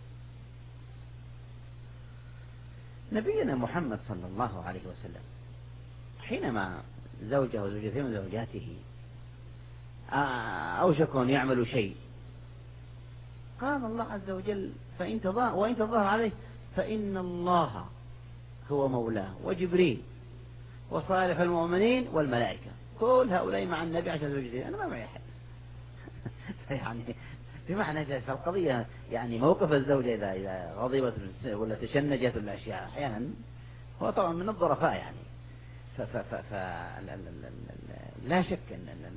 نبينا محمد صلى الله عليه وسلم حينما زوجه وزوجتين من زوجاته أوشكوا أن يعملوا شيء، قال الله عز وجل وإن تظاهر عليه فإن الله هو مولاه وجبريل وصالح المؤمنين والملائكة، كل هؤلاء مع النبي عشان زوجتين، أنا ما معي أحد. يعني بمعنى القضية يعني موقف الزوجة إذا غضبت ولا تشنجت ولا أشياء أحيانا هو طبعا من الظرفاء يعني. لا شك أن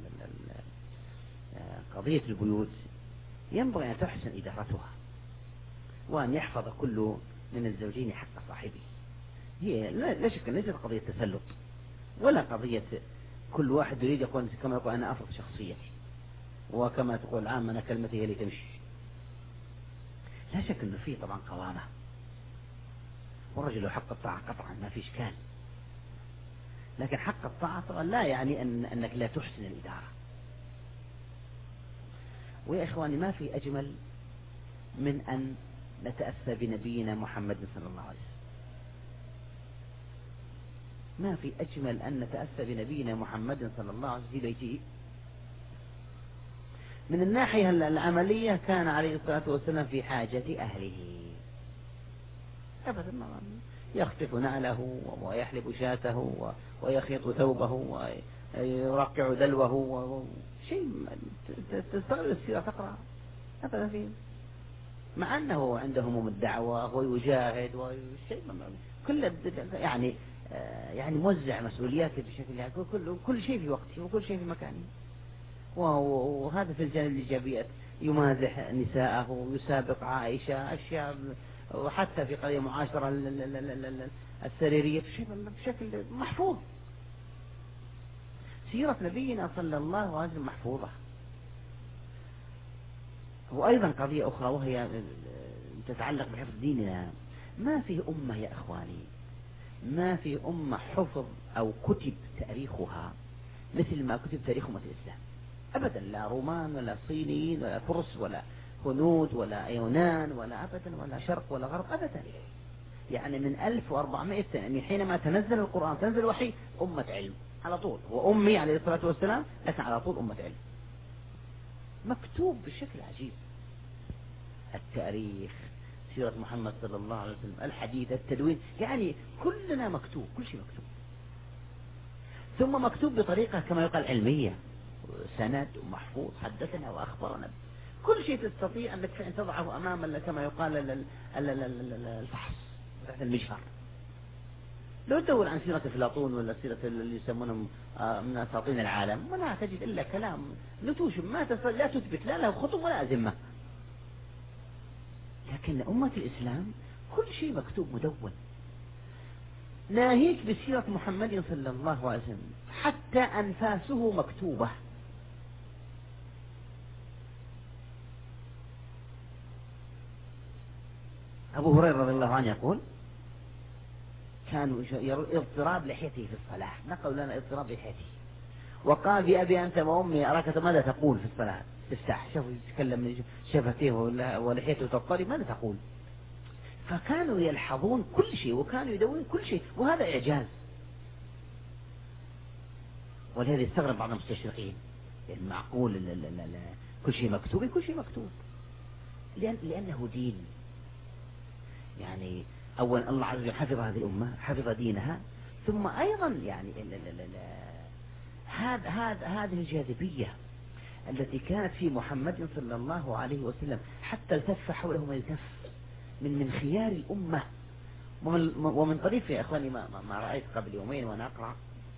قضية البيوت ينبغي أن تحسن إدارتها، وأن يحفظ كل من الزوجين حق صاحبه. هي لا شك أن ليست قضية تسلط، ولا قضية كل واحد يريد يقول كما يقول أنا أفرض شخصيتي، وكما تقول العام أنا كلمتي هي اللي تمشي. لا شك أنه فيه طبعا قوامة، والرجل له حق الطاعة قطعا ما في إشكال، لكن حق الطاعة طبعا لا يعني أنك لا تحسن الإدارة. ويا إخواني ما في أجمل من أن نتأسى بنبينا محمد صلى الله عليه وسلم، ما في أجمل أن نتأسى بنبينا محمد صلى الله عليه وسلم في بيته. من الناحية العملية كان عليه الصلاة والسلام في حاجة أهله أبدا، يخطف نعله ويحلب شاته ويخيط ثوبه ويرقع دلوه شيء تستغرب السيرة تقرأ أبدا فيه، مع أنه عنده هموم الدعوة ويجاهد وشيء كل يعني موزع مسؤولياته بشكل كل شيء في وقته وكل شيء في مكانه. وهذا في الجانب الإيجابي يمازح نساءه ويسابق عائشة أشياء، وحتى في قضية معاشرة السريرية بشكل محفوظ. سيرة نبينا صلى الله عليه وسلم محفوظة. وأيضا قضية أخرى وهي تتعلق بحفظ ديننا، ما في أمة يا أخواني، ما في أمة حفظ أو كتب تاريخها مثل ما كتب تاريخ أمة الإسلام أبدا، لا رومان ولا صينيين ولا فرس ولا هنود ولا يونان ولا أبدا ولا شرق ولا غرب أبدا. يعني من 1400 سنة من حينما تنزل القرآن تنزل الوحي أمة علم على طول، وأمي عليه الصلاة والسلام لكن على طول أمة علم، مكتوب بشكل عجيب. التاريخ، سيرة محمد صلى الله عليه وسلم، الحديث، التدوين، يعني كلنا مكتوب، كل شيء مكتوب، ثم مكتوب بطريقة كما يقال علمية، سند ومحفوظ، حدثنا وأخبرنا، كل شيء تستطيع أنك تضعه أمام كما يقال الفحص تحت المجهر. لو تدور عن سيرة أفلاطون ولا سيرة اللي يسمونهم من أساطين العالم ولا تجد إلا كلام نتوش ما لا تثبت لا له خطب ولا أزمة. لكن أمة الإسلام كل شيء مكتوب مدون، ناهيك بسيرة محمد صلى الله عليه وسلم حتى أنفاسه مكتوبة. أبو هريرة رضي الله عنه يقول كانوا اضطراب لحيته في الصلاة، نقل لنا اضطراب لحيته، وقال بأبي أنت وأمي أراك ماذا تقول في الصلاة، تفتح شوف يتكلم من شفتيه ولحيته تضطرب ماذا تقول. فكانوا يلحظون كل شيء وكانوا يدون كل شيء، وهذا إعجاز. ولهذا يستغرب بعض المستشرقين، يعني معقول كل شيء مكتوب، كل شيء مكتوب لأنه دين. يعني أولا الله عز وجل حفظ هذه الأمة، حفظ دينها، ثم أيضا يعني هذه الجاذبية التي كانت في محمد صلى الله عليه وسلم حتى التف حوله ما يلتف من خيار الأمة. ومن طريف يا أخواني ما رأيت قبل يومين وأنا أقرأ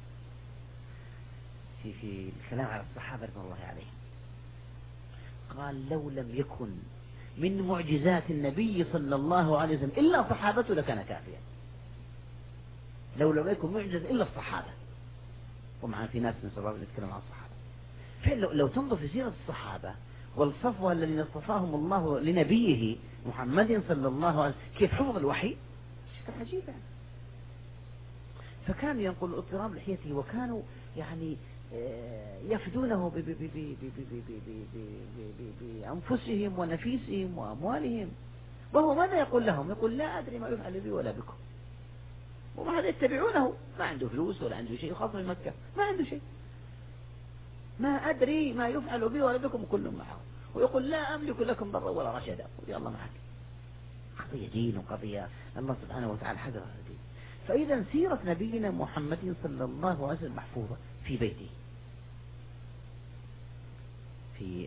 في الكلام على الصحابة رضي الله عليهم، قال لو لم يكن من معجزات النبي صلى الله عليه وسلم إلا صحابته لكان كافيا. لو لم يكن معجز إلا الصحابة، ومعنا في ناس من سبب نتكلم عن الصحابة. فلو تنظر في سيرة الصحابة والصفوة الذين اصطفاهم الله لنبيه محمد صلى الله عليه وسلم كيف حفظ الوحي بشكل عجيب. فكانوا ينقلوا اضطراب لحيته، وكانوا يعني يفدونه بأنفسهم ونفيسهم وأموالهم. وهو ماذا يقول لهم؟ يقول لا أدري ما يفعل بي ولا بكم. ومع هذا يتبعونه، ما عنده فلوس ولا عنده شيء، خاصة في مكة ما عنده شيء. ما أدري ما يفعل بي ولا بكم، كل معه، ويقول لا أملك لكم ضرا ولا رشدا. يا الله معك. قضية دين وقضية الله سبحانه وتعالى حذر الدين. فإذا سيرة نبينا محمد صلى الله عليه وسلم محفوظة في بيته، في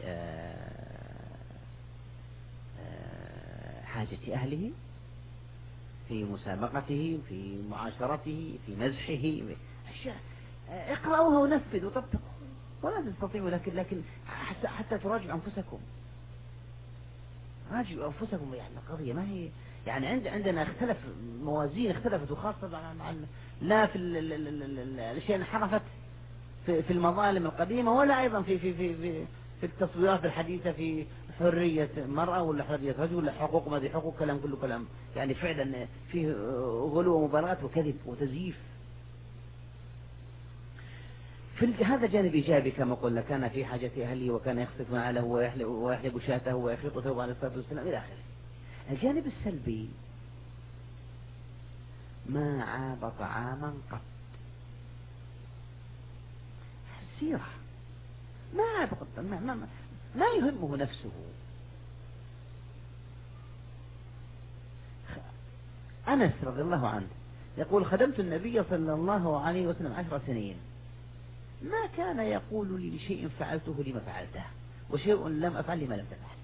حاجة أهله، في مسابقته، في معاشرته، في مزحه، أشياء اقرأوها ونفذوا وطبقوا. ولا تستطيعوا، لكن حتى تراجعوا أنفسكم، راجعوا أنفسكم. يعني القضية ما هي يعني عندنا اختلف موازين، اختلفت، وخاصة لا في الأشياء انحرفت في المظالم القديمة، ولا أيضا في التصويرات الحديثة، في حرية المرأة ولا حرية رجل ولا حقوق ما ذي حقوق، كلام كله كلام يعني فعلا فيه غلو ومبالغات وكذب وتزييف. في هذا جانب إيجابي كما قلنا، كان في حاجة أهله، وكان يخطف معله ويحلب شاته ويخيط ثوبه عليه الصلاة والسلام إلى آخره. الجانب السلبي ما عاب طعاما قط. سيرة ما عاب قط، ما يهمه نفسه. أنس رضي الله عنه يقول خدمت النبي صلى الله عليه وسلم 10 سنين، ما كان يقول لي شيء فعلته لما فعلته، وشيء لم أفعل لما لم تفعل.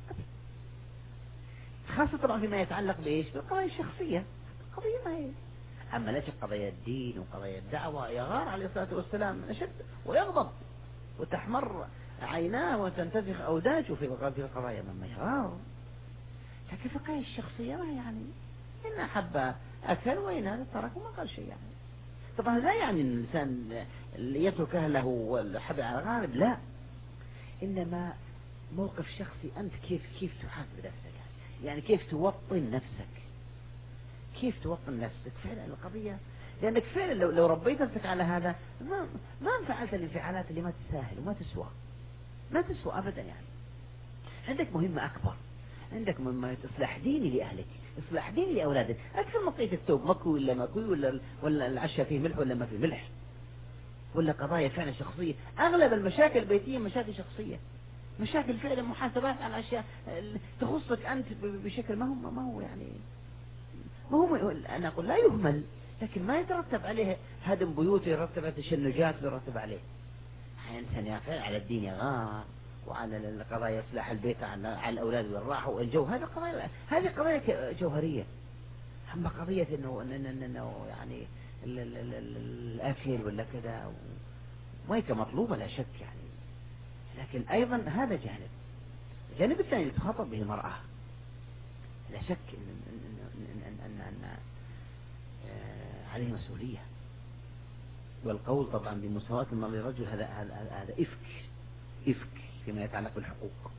خاصة طبعا فيما يتعلق بإيش؟ بالقضايا الشخصية. القضية ما هي أما لا قضايا الدين وقضايا الدعوة، يغار عليه الصلاة والسلام أشد ويغضب وتحمر عيناه وتنتفخ أوداجه في القضايا مما يغار. لكن في القضايا الشخصية ما يعني إن أحب أكل وإن هذا ترك وما قال شيء يعني. طبعا لا يعني أن الإنسان يترك أهله والحب على الغالب، لا، إنما موقف شخصي أنت كيف تحاسب نفسك، يعني كيف توطن نفسك، كيف توطن نفسك فعلا القضية. لأنك فعلا لو ربيت نفسك على هذا ما انفعلت الانفعالات اللي ما تساهل وما تسوى، ما تسوى أبدا. يعني عندك مهمة أكبر، عندك مهمة إصلاح ديني لأهلك، إصلاح ديني لأولادك، أكثر من قضية الثوب مكوي ولا مكوي ولا العشاء فيه ملح ولا ما فيه ملح، ولا قضايا فعلا شخصية. أغلب المشاكل البيتية مشاكل شخصية، مشاكل فعلا محاسبات على أشياء تخصك أنت بشكل ما هو يعني ما هو أنا أقول لا يهمل، لكن ما يترتب عليه هدم بيوت، يترتب عليه تشنجات، يترتب عليه إنسان يفعل على الدين يغار، وعلى القضايا إصلاح البيت على الأولاد والراحة والجو. هذه قضايا جوهرية. أما قضية إنه يعني الأكل ولا كذا ما هي مطلوبة لا شك يعني، لكن أيضا هذا جانب. الجانب الثاني اللي تخاطب به المرأة لا شك أن عليه مسؤولية. والقول طبعا بمساواة المرأة للرجل هذا إفك فيما يتعلق بالحقوق.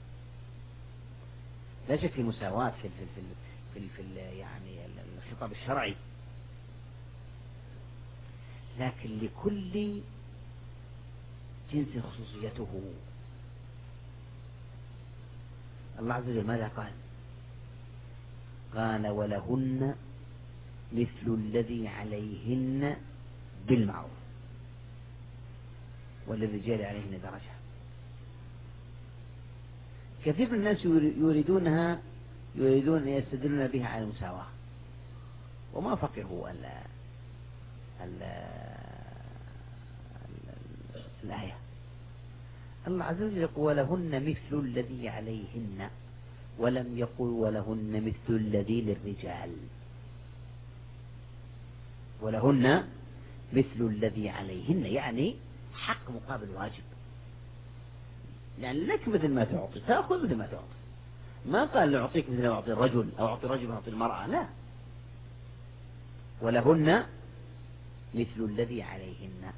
لا شك في مساواة في يعني الخطاب الشرعي، لكن لكل جنس خصوصيته. الله عز وجل ماذا قال؟ قال ولهن مثل الذي عليهن بالمعروف وللرجال عليهن درجة. كثير من الناس يريدون أن يستدلون بها على المساواة، وما فقهوا الآية. الله عز وجل يقول ولهن مثل الذي عليهن، ولم يقل ولهن مثل الذي للرجال. ولهن مثل الذي عليهن يعني حق مقابل واجب، يعني لك مثل ما تعطي تأخذ مثل ما تعطي. ما قال نعطيك مثل ما أعطي الرجل أو أعطي الرجل أعطي المرأة، لا. ولهن مثل الذي عليهن.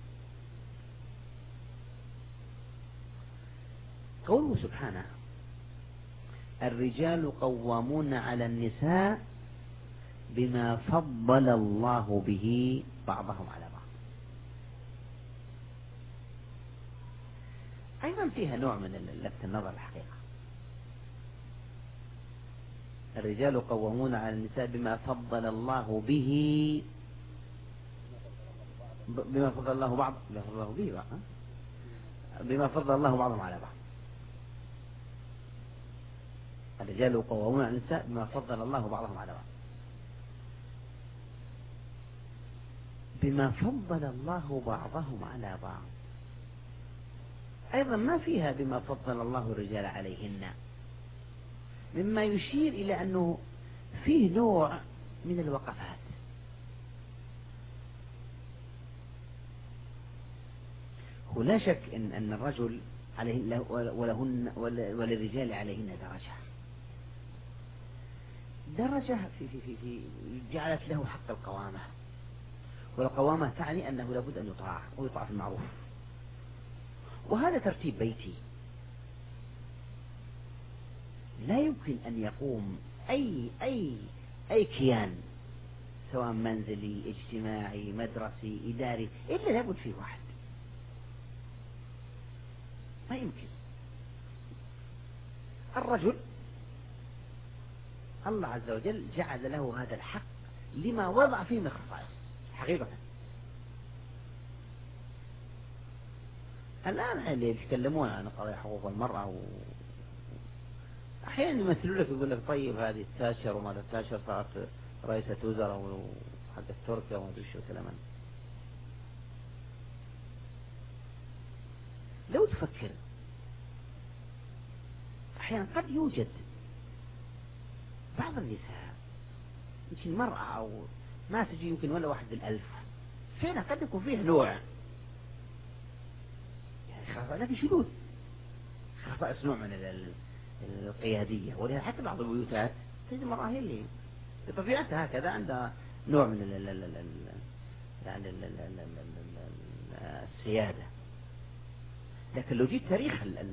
قوله سبحانه الرجال قوامون على النساء بما فضل الله به بعضهم على بعض. أيضا فيها نوع من لفت النظر الحقيقة. الرجال قوامون على النساء بما فضل الله به، بما فضل الله بعض، بما فضل الله به بعض، بما فضل الله بعضهم على بعض. الرجال قوامون على النساء بما فضل الله بعضهم على بعض. بما فضل الله بعضهم على بعض أيضا ما فيها بما فضل الله الرجال عليهن، مما يشير إلى أنه فيه نوع من الوقفات. ولا شك أن الرجل عليه ولهن وللرجال عليهن درجة في جعلت له حق القوامة، والقوامة تعني أنه لابد أن يطاع ويطاع في المعروف، وهذا ترتيب بيتي. لا يمكن أن يقوم أي كيان سواء منزلي اجتماعي مدرسي إداري إلا لابد فيه واحد، ما يمكن. الرجل الله عز وجل جعل له هذا الحق لما وضع فيه من الخصائص حقيقة. الآن اللي يتكلمون عن قضايا حقوق المرأة أحيانا يمثلوا لك يقول لك طيب هذه تاشر وما تاشر صارت رئيسة وزراء حق تركيا وما أدري شو كلام. لو تفكر أحيانا قد يوجد بعض النساء يمكن مرأة أو ما تجي يمكن ولا واحد بالألف، فعلا قد يكون فيه نوع يعني لكن شذوذ خصائص نوع من القيادية. ولهذا حتى بعض البيوتات تجد المرأة هي اللي بطبيعتها هكذا عندها نوع من السيادة. لكن لو جيت تاريخ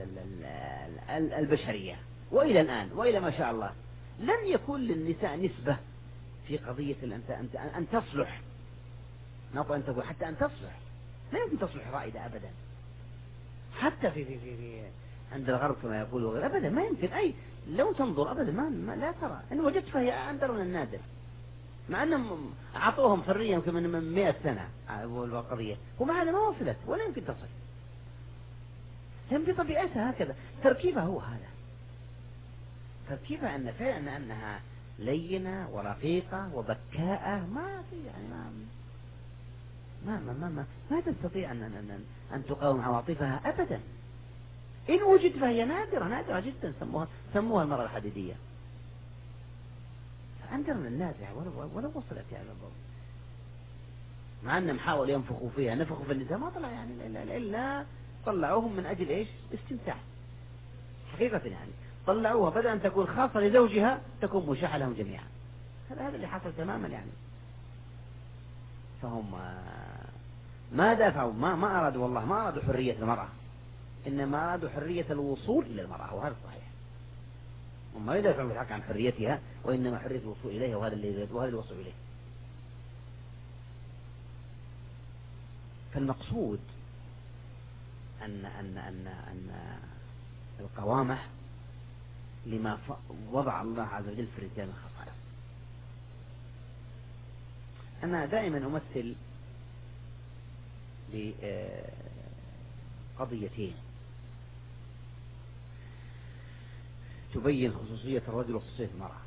البشرية وإلى الآن وإلى ما شاء الله لم يكن للنساء نسبة في قضية أن تصلح، نقول أن تقول حتى أن تصلح، لا يمكن تصلح رائدة أبدا، حتى في عند الغرب كما يقولون أبدا ما يمكن. أي لو تنظر أبدا ما لا ترى أن وجدت فهي أندر من النادر، مع أنهم أعطوهم حرية يمكن من 100 سنة القضية، ومع هذا ما وصلت ولا يمكن تصل. هم بطبيعتها هكذا تركيبها هو هذا، تركيبها أن فعلا أنها لينة ورقيقة وبكاءة، ما في يعني ما تستطيع أن تقاوم عواطفها أبدا. إن وجد فهي نادرة جدا، سموها المرأة الحديدية، فأندر من النازع ولو وصلت يعني الضوء. مع أنهم حاولوا ينفخوا فيها، نفخوا في النساء ما طلع يعني إلا طلعوهم من أجل إيش؟ استمتاع حقيقة يعني. طلعوها بدل أن تكون خاصة لزوجها تكون مشاحة لهم جميعا. هذا اللي حصل تماما يعني. فهم ما دافعوا ما أرادوا، والله ما أرادوا حرية المرأة، إنما أرادوا حرية الوصول إلى المرأة، وهذا صحيح. هم ما يدافعون بالحق عن حريتها، وإنما حرية الوصول إليها، وهذا اللي الوصول إليه. فالمقصود أن القوامة لما وضع الله عز وجل في الرجال من خصائص. أنا دائما أمثل بقضيتين تبين خصوصية الرجل وخصوصية المرأة.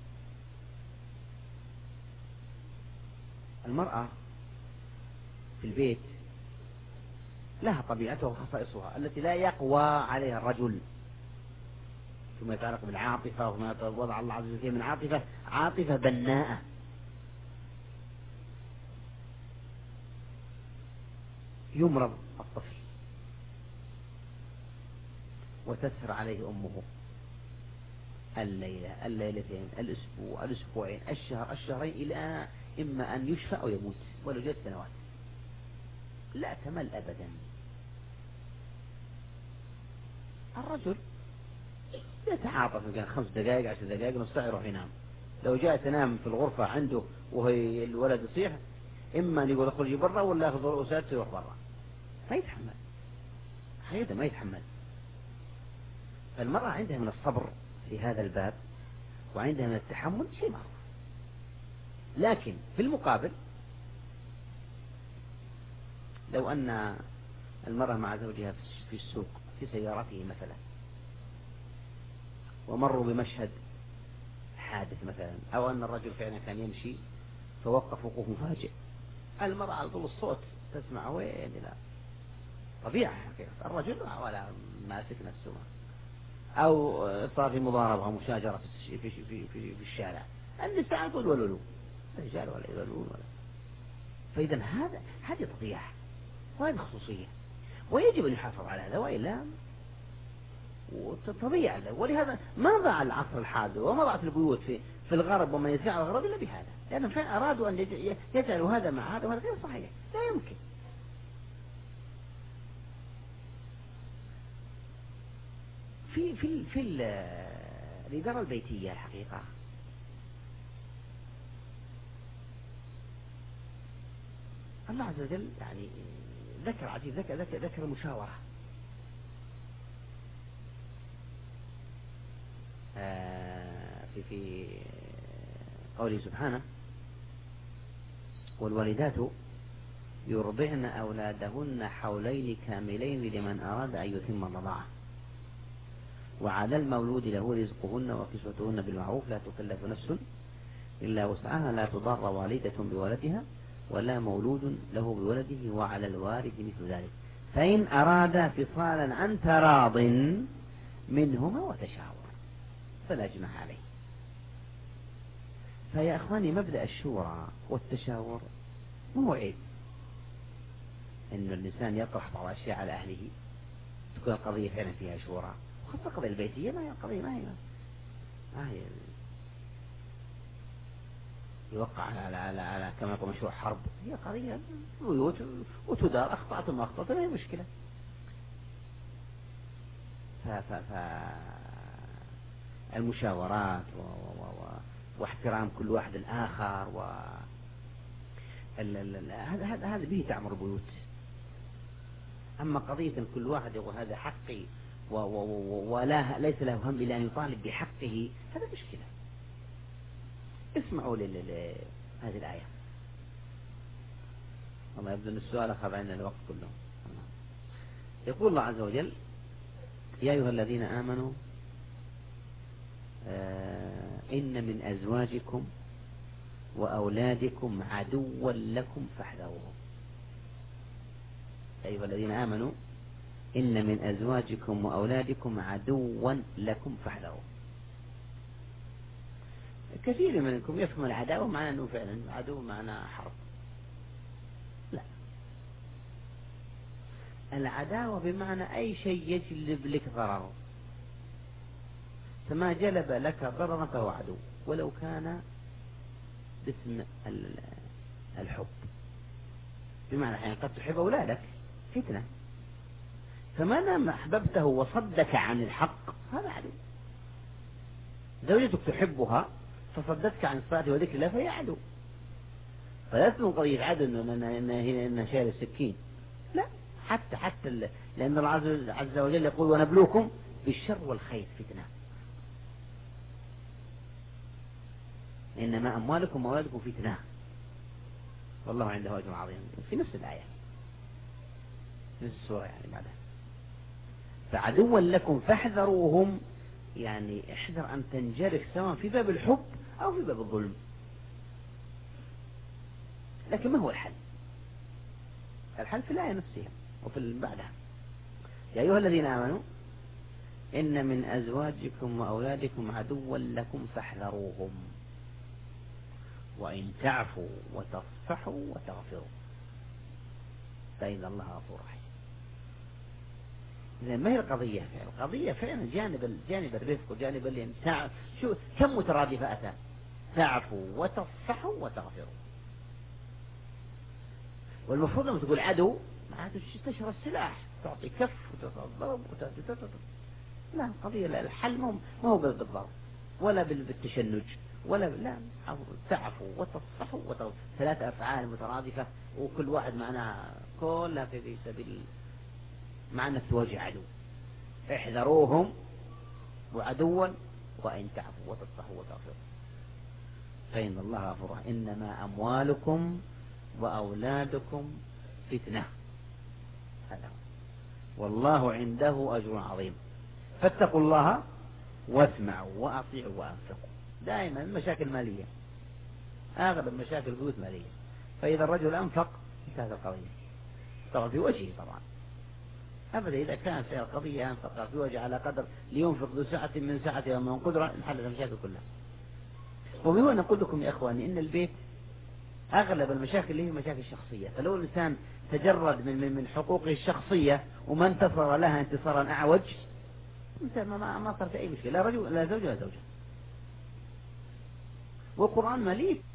المرأة في البيت لها طبيعتها وخصائصها التي لا يقوى عليها الرجل، ثم يتعلق بالعاطفة، وما وضع الله عز وجل من عاطفة بناءة. يمرض الطفل وتسهر عليه أمه الليلة، الليلتين، الأسبوع، الأسبوعين، الشهر، الشهرين، إلى إما أن يشفى أو يموت ولو جاءت سنوات، لا تمل أبدا. الرجل يتعاطف يمكن 5 دقائق 10 دقائق نص ساعة يروح ينام، لو جاء تنام في الغرفة عنده وهي الولد يصيح، إما أن يقول اخرجي برا ولا ياخذ رؤوسات يروح برا، ما يتحمل، حقيقة ما يتحمل. فالمرأة عندها من الصبر في هذا الباب وعندها من التحمل شيء معروف. لكن في المقابل لو أن المرأة مع زوجها في السوق في سيارته مثلا ومروا بمشهد حادث مثلا، أو أن الرجل فعلا كان يمشي فوقف وقوف مفاجئ، المرأة على طول الصوت تسمع وين لا طبيعة الرجل ولا ماسك نفسه، أو صار في مضاربة ومشاجرة في الشارع، النساء يقول ولولو، الرجال ولا يقولون ولا. فإذا هذه طبيعة وهذه خصوصية، ويجب أن يحافظ على هذا وإلا طبيعة. ولهذا ما ضاع العصر الحاضر وما ضاعت البيوت في الغرب ومن يسعى الغرب إلا بهذا، لأنهم فعلا أرادوا أن يجعلوا هذا مع هذا وهذا غير صحيح، لا يمكن. في الإدارة البيتية الحقيقة الله عز وجل يعني ذكر عجيب، ذكر المشاورة في قوله سبحانه والوالدات يرضعن أولادهن حولين كاملين لمن أراد أن يتم الرضاعة وعلى المولود له رزقهن وكسوتهن بالمعروف لا تكلف نفس إلا وسعها لا تضار والدة بولدها ولا مولود له بولده وعلى الوارث مثل ذلك فإن أرادا فصالا عن تراض منهما وتشاور فلا جناح عليه. فيا أخواني مبدأ الشورى والتشاور مو عيب إنه الإنسان يطرح بعض الأشياء على أهله تكون القضية فعلا فيها شورى، وخاصة القضية البيتية ما هي القضية ما هي يوقع على كما يقول مشروع حرب، هي قضية بيوت وتدار أخطأت وما أخطأت ما هي مشكلة. المشاورات واحترام كل واحد الآخر هذا به تعمر البيوت. أما قضية كل واحد يقول هذا حقي ولا ليس له هم إلا أن يطالب بحقه، هذا مشكلة. اسمعوا هذه الآية، والله يبدو أن السؤال أخذ عنا الوقت كله. يقول الله عز وجل يا أيها الذين آمنوا إن من أزواجكم وأولادكم عدوا لكم فاحذروهم. يا أيها الذين آمنوا إن من أزواجكم وأولادكم عدوا لكم فاحذروهم. كثير منكم يفهم العداوة معنى أنه فعلا عدو معنى حرب، لا، العداوة بمعنى أي شيء يجلب لك ضرر، فما جلب لك ضررا فهو عدو ولو كان باسم الحب، بمعنى حين قد تحب أولادك فتنة، فما دام أحببته وصدك عن الحق هذا عدو. زوجتك تحبها فصدتك عن الصلاة وذكر الله فهي عدو، فلا تكون قضية عدو إنها شايل السكين، لا، حتى لأن الله عز وجل يقول ونبلوكم بالشر والخير فتنة، إنما أموالكم وأولادكم فتنة والله عنده أجر عظيم، في نفس الآية نفس السورة يعني بعدها. فعدوا لكم فاحذروهم، يعني احذر أن تنجرف سواء في باب الحب أو في باب الظلم. لكن ما هو الحل؟ الحل في الآية نفسها وفي بعدها يا أيها الذين آمنوا إن من أزواجكم وأولادكم عدوا لكم فاحذروهم وإن تعفوا وتصفحوا وتغفروا فإن الله غفور رحيم. إذا ما هي القضية فعلا جانب الرفق وجانب الإمتاع. شو كم مترادفة أتى؟ تعفوا وتصفحوا وتغفروا. والمفروض لما تقول عدو معناته تشرى السلاح تعطي كف وتضرب لا، القضية لا، الحل ما هو بالضرب ولا بالتشنج ولا لا، تعفوا وتصفحوا وتغفروا، 3 أفعال مترادفة وكل واحد معناها كلها في سبيل معنى التوجه عدو. احذروهم وعدوا وإن تعفوا وتصفحوا وتغفروا فإن الله غفور رحيم. إنما أموالكم وأولادكم فتنة، هذا والله عنده أجر عظيم. فاتقوا الله واسمعوا وأطيعوا وأنفقوا. دائما المشاكل مالية، أغلب مشاكل البيوت مالية. فإذا الرجل أنفق انتهت القضية، طبعا في وجهه طبعا أبدا. إذا كانت في القضية أنفق في وجه على قدر لينفق ذو سعة من سعته ومن قدرة انحلت المشاكل كلها. وبهو نقول لكم يا إخواني إن البيت أغلب المشاكل اللي هي مشاكل شخصية. فلو الإنسان تجرد من حقوقه الشخصية وما انتصر لها انتصارا أعوج، ما صار في أي مشكلة، لا رجل لا زوج ولا زوجة. والقرآن مليء